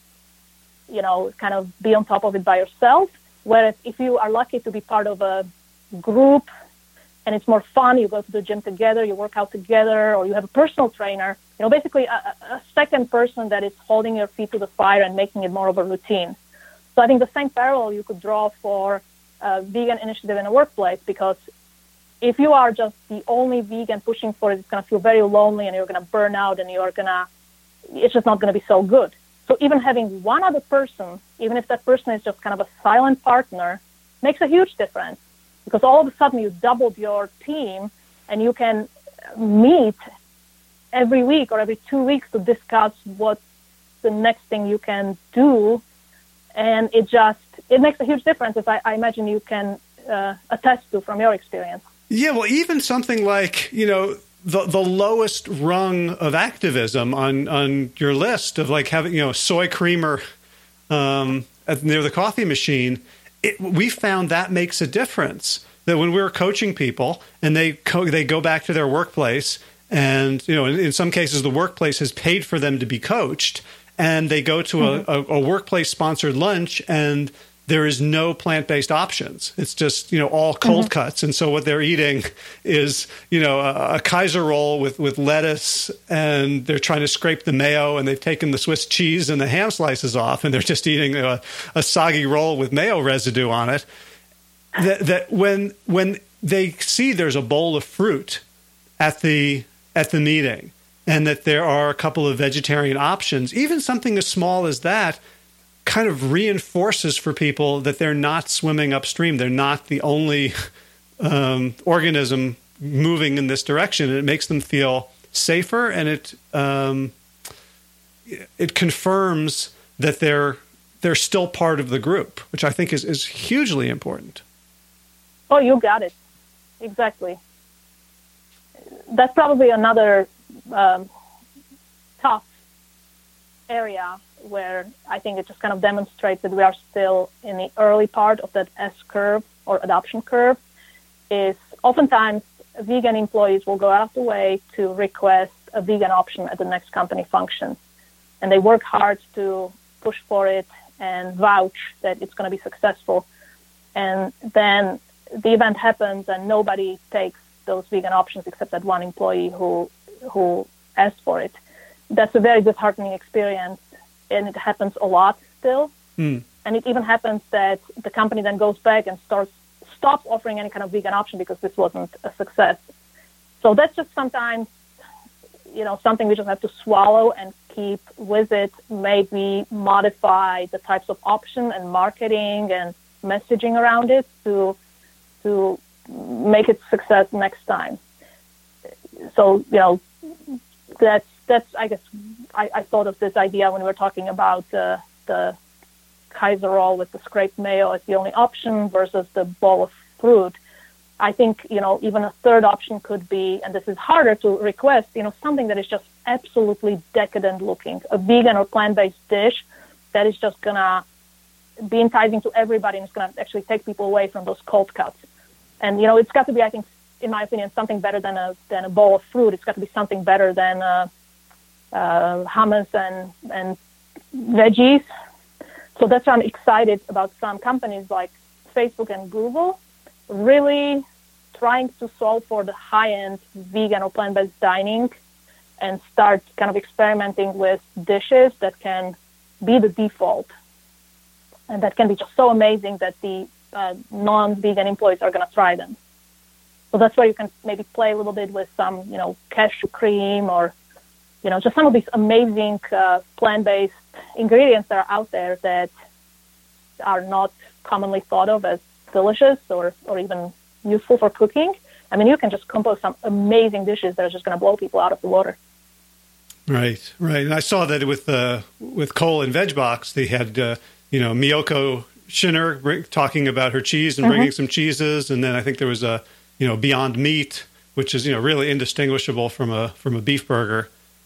kind of be on top of it by yourself. Whereas if you are lucky to be part of a group and it's more fun, you go to the gym together, you work out together, or you have a personal trainer, basically a second person that is holding your feet to the fire and making it more of a routine. So I think the same parallel you could draw for a vegan initiative in a workplace, because if you are just the only vegan pushing for it, it's going to feel very lonely and you're going to burn out and it's just not going to be so good. So even having one other person, even if that person is just kind of a silent partner, makes a huge difference. Because all of a sudden you doubled your team and you can meet every week or every 2 weeks to discuss what the next thing you can do. And it makes a huge difference, as I imagine you can attest to from your experience. Yeah, well, even something like, the lowest rung of activism on your list of like having, soy creamer near the coffee machine, we found that makes a difference. That when we were coaching people and they go back to their workplace and, in some cases the workplace has paid for them to be coached, and they go to a workplace sponsored lunch and there is no plant-based options. It's just, all cold cuts. And so what they're eating is, a Kaiser roll with lettuce, and they're trying to scrape the mayo, and they've taken the Swiss cheese and the ham slices off, and they're just eating a soggy roll with mayo residue on it. That when they see there's a bowl of fruit at the meeting, and that there are a couple of vegetarian options, even something as small as that kind of reinforces for people that they're not swimming upstream. They're not the only organism moving in this direction. And it makes them feel safer, and it confirms that they're still part of the group, which I think is hugely important. Oh, you got it. Exactly. That's probably another tough area where I think it just kind of demonstrates that we are still in the early part of that S-curve or adoption curve. Is oftentimes vegan employees will go out of the way to request a vegan option at the next company function. And they work hard to push for it and vouch that it's going to be successful. And then the event happens and nobody takes those vegan options except that one employee who asked for it. That's a very disheartening experience, and it happens a lot still. And it even happens that the company then goes back and stops offering any kind of vegan option because this wasn't a success. So that's just sometimes, something we just have to swallow and keep with it, maybe modify the types of option and marketing and messaging around it to make it success next time. So, that's I guess I thought of this idea when we were talking about the Kaiser roll with the scraped mayo as the only option versus the bowl of fruit. I think, even a third option could be, and this is harder to request, something that is just absolutely decadent looking, a vegan or plant-based dish that is just gonna be enticing to everybody, and it's going to actually take people away from those cold cuts. And it's got to be, I think, in my opinion, something better than a bowl of fruit. It's got to be something better than hummus and veggies. So that's why I'm excited about some companies like Facebook and Google really trying to solve for the high-end vegan or plant-based dining and start kind of experimenting with dishes that can be the default and that can be just so amazing that the non-vegan employees are going to try them. So that's where you can maybe play a little bit with some, cashew cream or, just some of these amazing plant-based ingredients that are out there that are not commonly thought of as delicious or even useful for cooking. I mean, you can just compose some amazing dishes that are just going to blow people out of the water. Right. And I saw that with Cole and VegBox, they had, Miyoko Schinner talking about her cheese and bringing some cheeses. And then I think there was a, Beyond Meat, which is, really indistinguishable from a beef burger.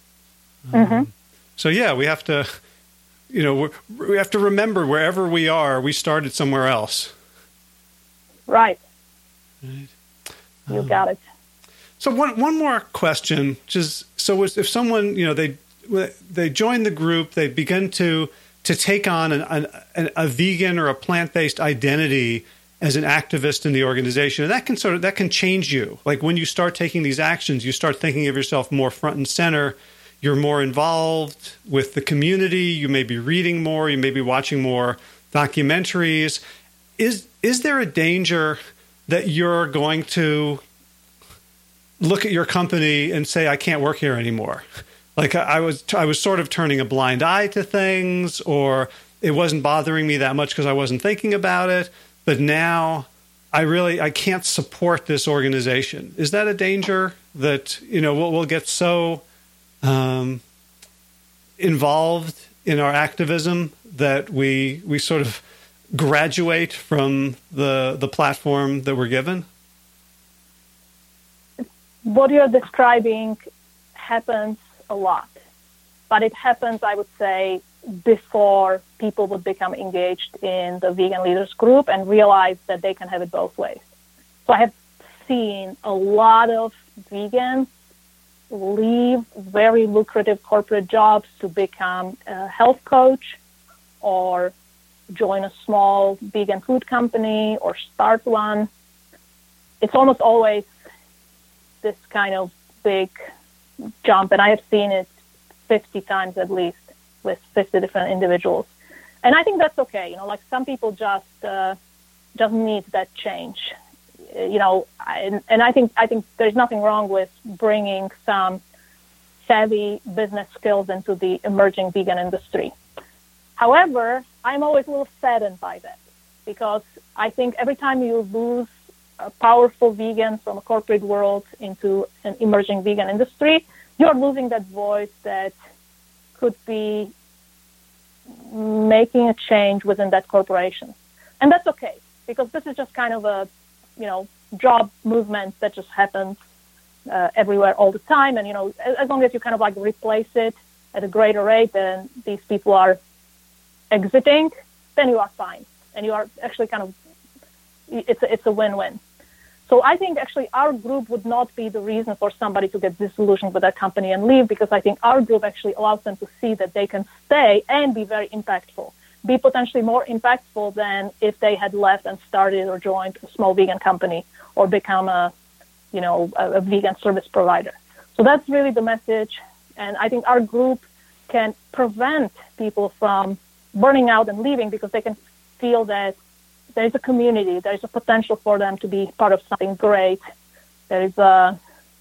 So yeah, we have to, we have to remember wherever we are, we started somewhere else. Right. You got it. So one more question, so if someone, they join the group, they begin to take on a vegan or a plant-based identity as an activist in the organization, and that can change you. Like when you start taking these actions, you start thinking of yourself more front and center. You're more involved with the community. You may be reading more. You may be watching more documentaries. Is there a danger that you're going to look at your company and say, I can't work here anymore? Like I was sort of turning a blind eye to things, or it wasn't bothering me that much because I wasn't thinking about it. But now I can't support this organization. Is that a danger that, we'll get so involved in our activism that we sort of graduate from the platform that we're given? What you're describing happens a lot, but it happens, I would say, before people would become engaged in the vegan leaders group and realize that they can have it both ways. So I have seen a lot of vegans leave very lucrative corporate jobs to become a health coach or join a small vegan food company or start one. It's almost always this kind of big jump, and I have seen it 50 times at least with 50 different individuals. And I think that's okay. Like some people just need that change. And I think there's nothing wrong with bringing some savvy business skills into the emerging vegan industry. However, I'm always a little saddened by that because I think every time you lose a powerful vegan from a corporate world into an emerging vegan industry, you're losing that voice that could be making a change within that corporation. And that's okay, because this is just kind of a, job movement that just happens everywhere all the time. And, as long as you kind of like replace it at a greater rate than these people are exiting, then you are fine. And you are actually kind of, it's a win-win. So I think actually our group would not be the reason for somebody to get disillusioned with their company and leave, because I think our group actually allows them to see that they can stay and be very impactful, be potentially more impactful than if they had left and started or joined a small vegan company or become a vegan service provider. So that's really the message. And I think our group can prevent people from burning out and leaving because they can feel that there's a community, there's a potential for them to be part of something great. There's there's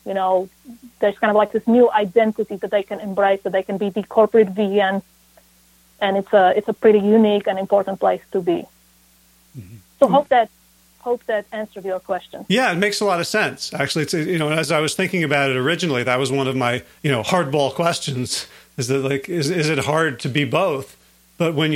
kind of like this new identity that they can embrace, that they can be the corporate vegan, and it's a pretty unique and important place to be. Mm-hmm. So hope that answered your question. Yeah, it makes a lot of sense. Actually, it's as I was thinking about it originally, that was one of my hardball questions. Is that is it hard to be both? But when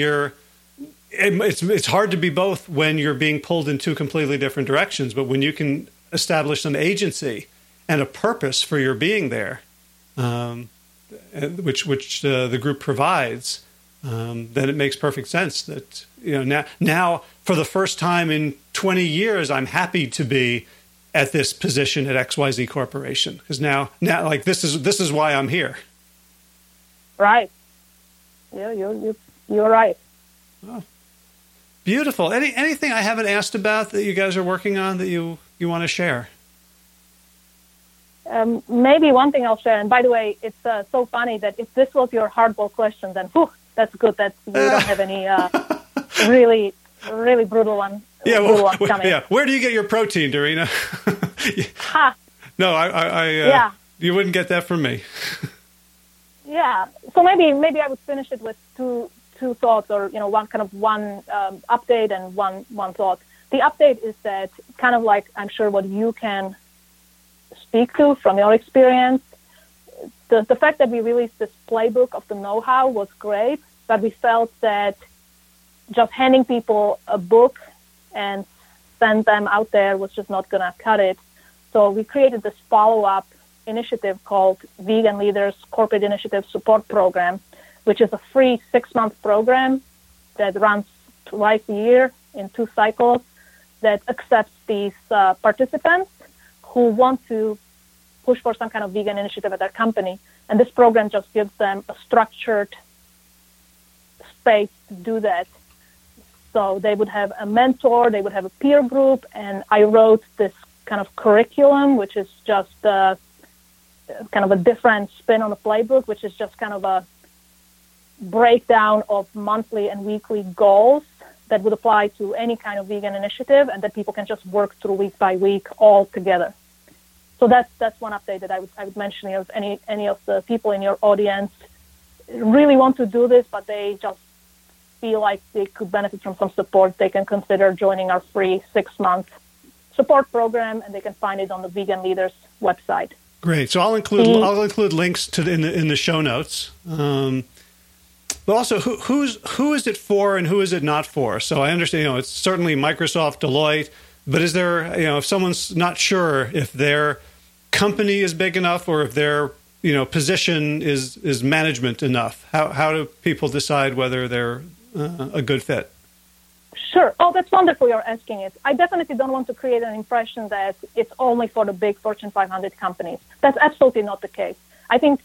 it's hard to be both when you're being pulled in two completely different directions. But when you can establish some agency and a purpose for your being there, which the group provides, then it makes perfect sense that, now for the first time in 20 years, I'm happy to be at this position at XYZ Corporation, because now like this is why I'm here. Right. Yeah, you're right. Oh, beautiful. Anything I haven't asked about that you guys are working on that you want to share? Maybe one thing I'll share, and by the way, it's so funny that if this was your hardball question, then that's good that you don't have any really, really brutal one. Yeah, brutal ones coming. Yeah. Where do you get your protein, Darina? Ha! No, I you wouldn't get that from me. Yeah. So maybe I would finish it with two thoughts, or one update and one thought. The update is that, kind of like I'm sure what you can speak to from your experience, the fact that we released this playbook of the know-how was great, but we felt that just handing people a book and send them out there was just not going to cut it. So we created this follow-up initiative called Vegan Leaders Corporate Initiative Support Program, which is a free 6-month program that runs twice a year in 2 cycles, that accepts these participants who want to push for some kind of vegan initiative at their company. And this program just gives them a structured space to do that. So they would have a mentor, they would have a peer group, and I wrote this kind of curriculum, which is just kind of a different spin on the playbook, which is just kind of a breakdown of monthly and weekly goals that would apply to any kind of vegan initiative, and that people can just work through week by week all together. So that's one update that I would mention. If any of the people in your audience really want to do this, but they just feel like they could benefit from some support, they can consider joining our free 6-month support program, and they can find it on the Vegan Leaders website. Great. So I'll include links to in the show notes. But also, who is it for and who is it not for? So I understand, it's certainly Microsoft, Deloitte, but is there, if someone's not sure if their company is big enough or if their, position is management enough, how do people decide whether they're a good fit? Sure. Oh, that's wonderful you're asking it. I definitely don't want to create an impression that it's only for the big Fortune 500 companies. That's absolutely not the case. I think,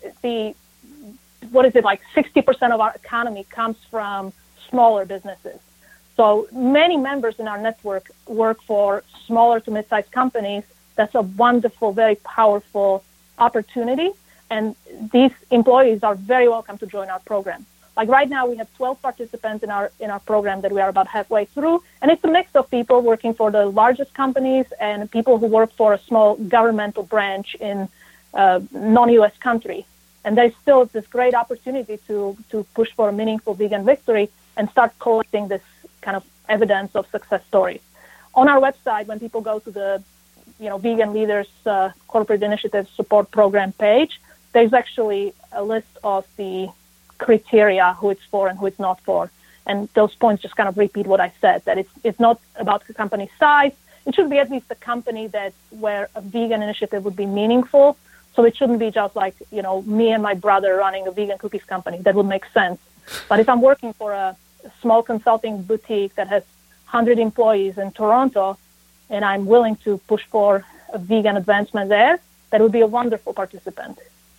what is it, like 60% of our economy comes from smaller businesses. So many members in our network work for smaller to mid-sized companies. That's a wonderful, very powerful opportunity. And these employees are very welcome to join our program. Like right now, we have 12 participants in our program that we are about halfway through. And it's a mix of people working for the largest companies and people who work for a small governmental branch in non-U.S. country. And there's still this great opportunity to push for a meaningful vegan victory and start collecting this kind of evidence of success stories. On our website, when people go to the Vegan Leaders Corporate Initiative Support Program page, there's actually a list of the criteria, who it's for and who it's not for. And those points just kind of repeat what I said, that it's not about the company size. It should be at least a company where a vegan initiative would be meaningful. So it shouldn't be just like, me and my brother running a vegan cookies company. That would make sense. But if I'm working for a small consulting boutique that has 100 employees in Toronto, and I'm willing to push for a vegan advancement there, that would be a wonderful participant.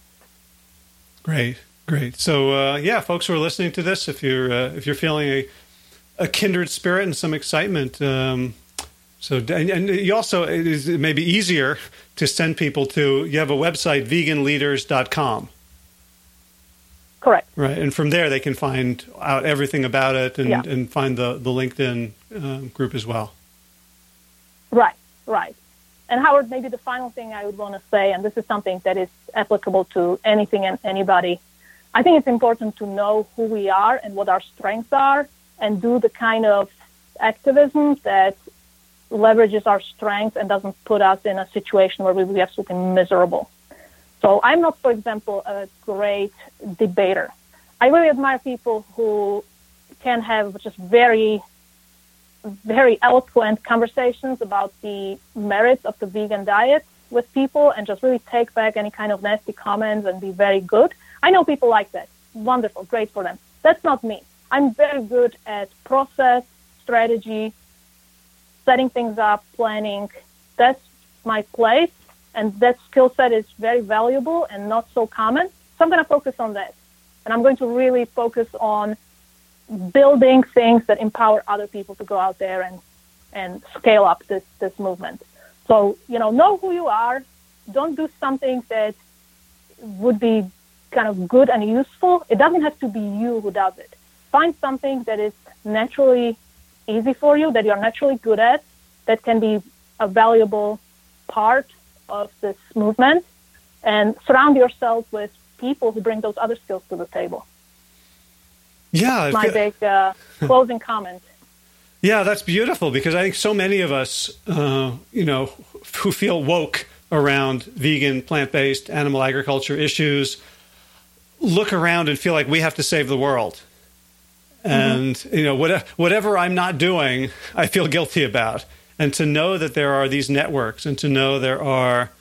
Great. So, folks who are listening to this, if you're feeling a kindred spirit and some excitement, and you also, it may be easier to send people to, you have a website, veganleaders.com. Correct. Right. And from there, they can find out everything about it and find the LinkedIn group as well. Right. And Howard, maybe the final thing I would want to say, and this is something that is applicable to anything and anybody, I think it's important to know who we are and what our strengths are and do the kind of activism that leverages our strengths and doesn't put us in a situation where we will be absolutely miserable. So I'm not, for example, a great debater. I really admire people who can have just very, very eloquent conversations about the merits of the vegan diet with people and just really take back any kind of nasty comments and be very good. I know people like that. Wonderful, great for them. That's not me. I'm very good at process, strategy, setting things up, planning. That's my place, and that skill set is very valuable and not so common. So I'm going to focus on that. And I'm going to really focus on building things that empower other people to go out there and scale up this movement. So, know who you are. Don't do something that would be kind of good and useful. It doesn't have to be you who does it. Find something that is naturally easy for you, that you're naturally good at, that can be a valuable part of this movement, and surround yourself with people who bring those other skills to the table. Yeah. My big closing comment. Yeah, that's beautiful, because I think so many of us, who feel woke around vegan, plant-based, animal agriculture issues, look around and feel like we have to save the world. And, whatever I'm not doing, I feel guilty about. And to know that there are these networks, and to know there are,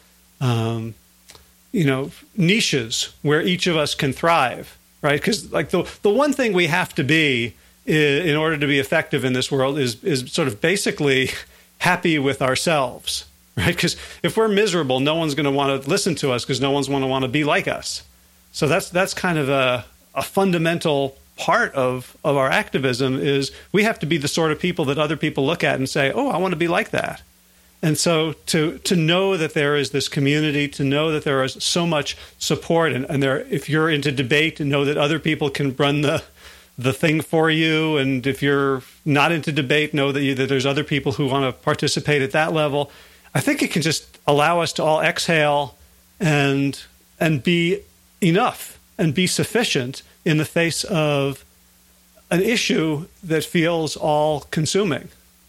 niches where each of us can thrive, right? Because like the one thing we have to be in order to be effective in this world is sort of basically happy with ourselves, right? Because if we're miserable, no one's going to want to listen to us, because no one's going to want to be like us. So that's kind of a fundamental part of our activism, is we have to be the sort of people that other people look at and say, oh, I want to be like that. And so to know that there is this community, to know that there is so much support, and there, if you're into debate, to know that other people can run the thing for you, and if you're not into debate, know that there's other people who want to participate at that level. I think it can just allow us to all exhale and be enough and be sufficient in the face of an issue that feels all-consuming.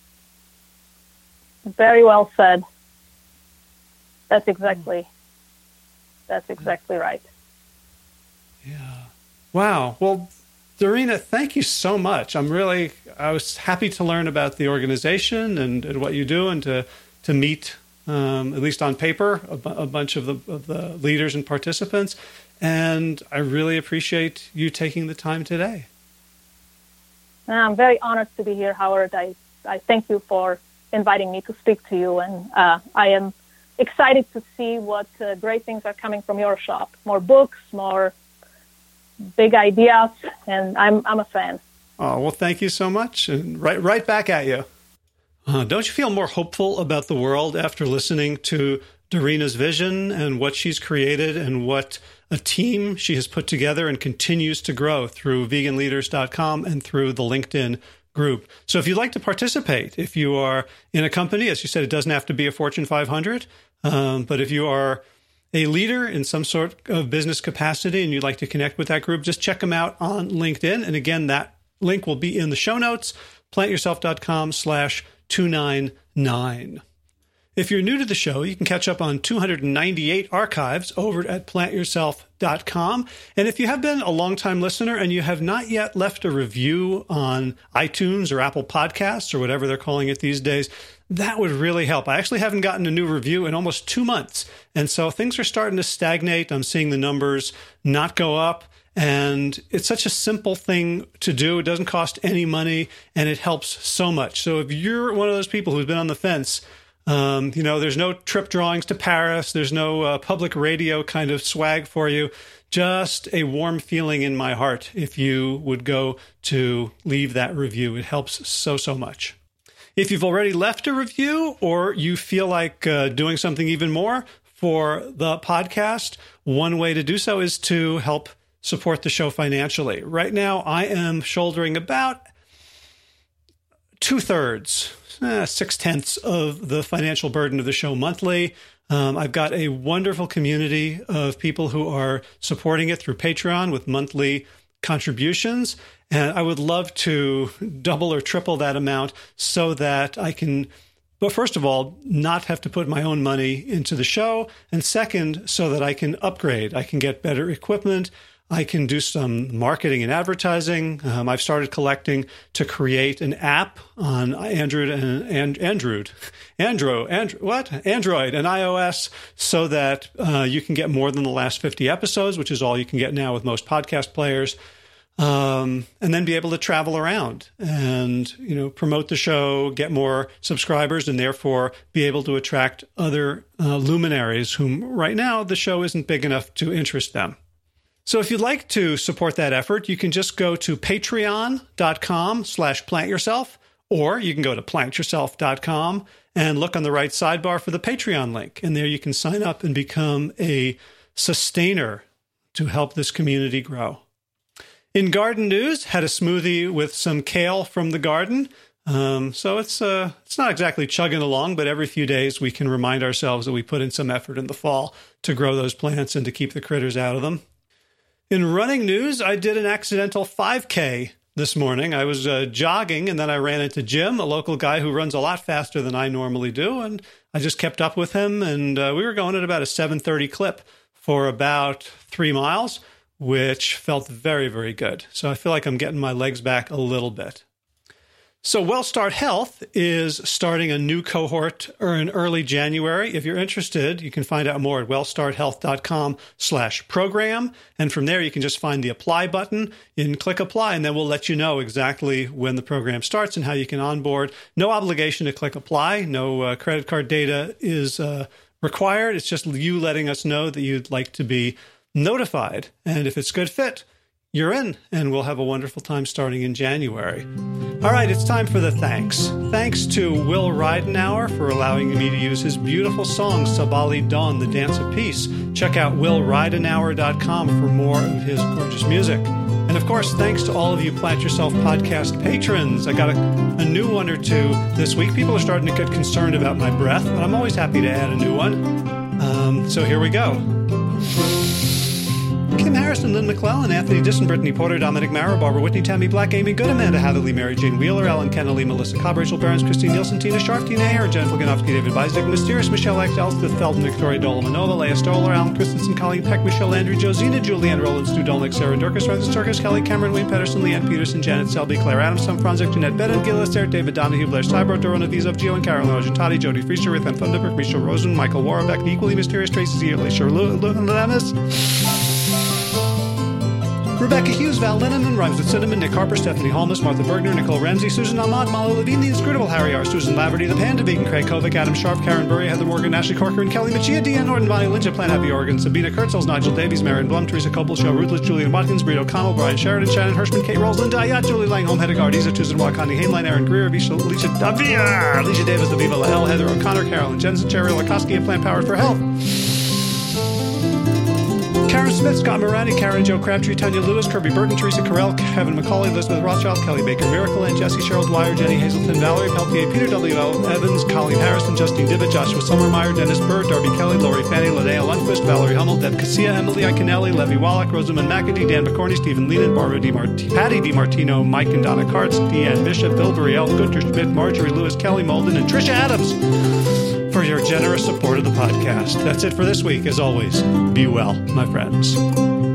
Very well said. That's exactly right. Yeah. Wow. Well, Darina, thank you so much. I was happy to learn about the organization and what you do, and to meet, at least on paper, a bunch of the leaders and participants. And I really appreciate you taking the time today. I'm very honored to be here, Howard. I thank you for inviting me to speak to you, and I am excited to see what great things are coming from your shop. More books, more big ideas, and I'm a fan. Oh, well, thank you so much, and right back at you. Don't you feel more hopeful about the world after listening to Darina's vision and what she's created and what a team she has put together and continues to grow through veganleaders.com and through the LinkedIn group? So if you'd like to participate, if you are in a company, as you said, it doesn't have to be a Fortune 500, but if you are a leader in some sort of business capacity and you'd like to connect with that group, just check them out on LinkedIn. And again, that link will be in the show notes, plantyourself.com/299. If you're new to the show, you can catch up on 298 archives over at plantyourself.com. And if you have been a longtime listener and you have not yet left a review on iTunes or Apple Podcasts or whatever they're calling it these days, that would really help. I actually haven't gotten a new review in almost 2 months. And so things are starting to stagnate. I'm seeing the numbers not go up. And it's such a simple thing to do. It doesn't cost any money, and it helps so much. So if you're one of those people who's been on the fence, there's no trip drawings to Paris. There's no public radio kind of swag for you. Just a warm feeling in my heart if you would go to leave that review. It helps so, so much. If you've already left a review, or you feel like doing something even more for the podcast, one way to do so is to help support the show financially. Right now, I am shouldering about 2/3, 6/10 of the financial burden of the show monthly. I've got a wonderful community of people who are supporting it through Patreon with monthly contributions. And I would love to double or triple that amount so that I can, well, first of all, not have to put my own money into the show. And second, so that I can upgrade. I can get better equipment. I can do some marketing and advertising. I've started collecting to create an app on Android and iOS, so that you can get more than the last 50 episodes, which is all you can get now with most podcast players. and then be able to travel around and, promote the show, get more subscribers, and therefore be able to attract other luminaries whom right now the show isn't big enough to interest them. So if you'd like to support that effort, you can just go to patreon.com/plantyourself, or you can go to plantyourself.com and look on the right sidebar for the Patreon link. And there you can sign up and become a sustainer to help this community grow. In garden news, had a smoothie with some kale from the garden. So it's not exactly chugging along, but every few days we can remind ourselves that we put in some effort in the fall to grow those plants and to keep the critters out of them. In running news, I did an accidental 5K this morning. I was jogging, and then I ran into Jim, a local guy who runs a lot faster than I normally do, and I just kept up with him, and we were going at about a 7:30 clip for about 3 miles, which felt very, very good. So I feel like I'm getting my legs back a little bit. So WellStart Health is starting a new cohort in early January. If you're interested, you can find out more at wellstarthealth.com/program. And from there, you can just find the apply button and click apply, and then we'll let you know exactly when the program starts and how you can onboard. No obligation to click apply. No credit card data is required. It's just you letting us know that you'd like to be notified. And if it's good fit, you're in, and we'll have a wonderful time starting in January. All right, it's time for the thanks. Thanks to Will Ridenauer for allowing me to use his beautiful song, Sabali Dawn, The Dance of Peace. Check out willridenauer.com for more of his gorgeous music. And of course, thanks to all of you Plant Yourself podcast patrons. I got a new one or two this week. People are starting to get concerned about my breath, but I'm always happy to add a new one. So here we go. Kim Harrison, Lynn McClellan, Anthony Disson, Brittany Porter, Dominic Mara, Barbara Whitney, Tammy Black, Amy Good, Amanda Hatherley, Mary Jane Wheeler, Ellen Kennelly, Melissa Cobb, Rachel Behrens, Christine Nielsen, Tina Sharf, Tina Ayer, Jennifer Ganofsky, David Beisdick, Mysterious, Michelle X, Elspeth Felton, Victoria Dolomanova, Leah Stoller, Alan Christensen, Colleen Peck, Michelle Landry, Josina, Julianne Roland, Stu Dolnick, Sarah Durkis, Francis Turkis, Kelly Cameron, Wayne Pedersen, Leanne Peterson, Janet Selby, Claire Adams, Tom Franzik, Jeanette Bennett, Gillis, Eric, David Donahue, Blair Stybro, Dorona Vizov, Gio and Carolyn Argentati, Jody Friester, Ethan Thunderberg, Michelle Rosen, Michael Warbeck, the equally mysterious Tracy Z, Alicia Lemus, Rebecca Hughes, Val Linneman, Rhymes with Cinnamon, Nick Harper, Stephanie Holmes, Martha Bergner, Nicole Ramsey, Susan Ahmad, Malo Levine, The Inscrutable, Harry R., Susan Laverty, The Panda Vegan, Craig Kovic, Adam Sharp, Karen Burry, Heather Morgan, Ashley Corcoran, Kelly Machia, Deanne Norton, Bonnie Lynch, Plant Happy Oregon, Sabina Kurtzels, Nigel Davies, Marion Blum, Teresa Copel, Show Ruthless, Julian Watkins, Breed O'Connell, Brian Sheridan, Shannon Hirschman, Kate Rolls, Linda Ayat, Julie Langholm, Hedda Gardiza, Susan Wakani, Hainline, Aaron Greer, Alicia Davis, Aviva Lahel, Heather O'Connor, Carolyn Jensen, Jerry Lakoski, and Plant Powered for Health. Karen Smith, Scott Morani, Karen Joe Crabtree, Tanya Lewis, Kirby Burton, Teresa Carell, Kevin McCauley, Elizabeth Rothschild, Kelly Baker, Miracle and Jesse, Cheryl Dwyer, Jenny Hazelton, Valerie Peltier, Peter W.L. Evans, Colleen Harrison, Justine Divitt, Joshua Sommermeyer, Dennis Bird, Darby Kelly, Lori Fanny, Linnea Lundquist, Valerie Hummel, Deb Casilla, Emily Iconelli, Levy Wallach, Rosamund McAdee, Dan McCorney, Stephen Leland, Barbara Patty DiMartino, Mike and Donna Kartz, Deanne Bishop, Bill Burriel, Gunter Schmidt, Marjorie Lewis, Kelly Molden, and Trisha Adams for your generous support of the podcast. That's it for this week. As always, be well, my friends.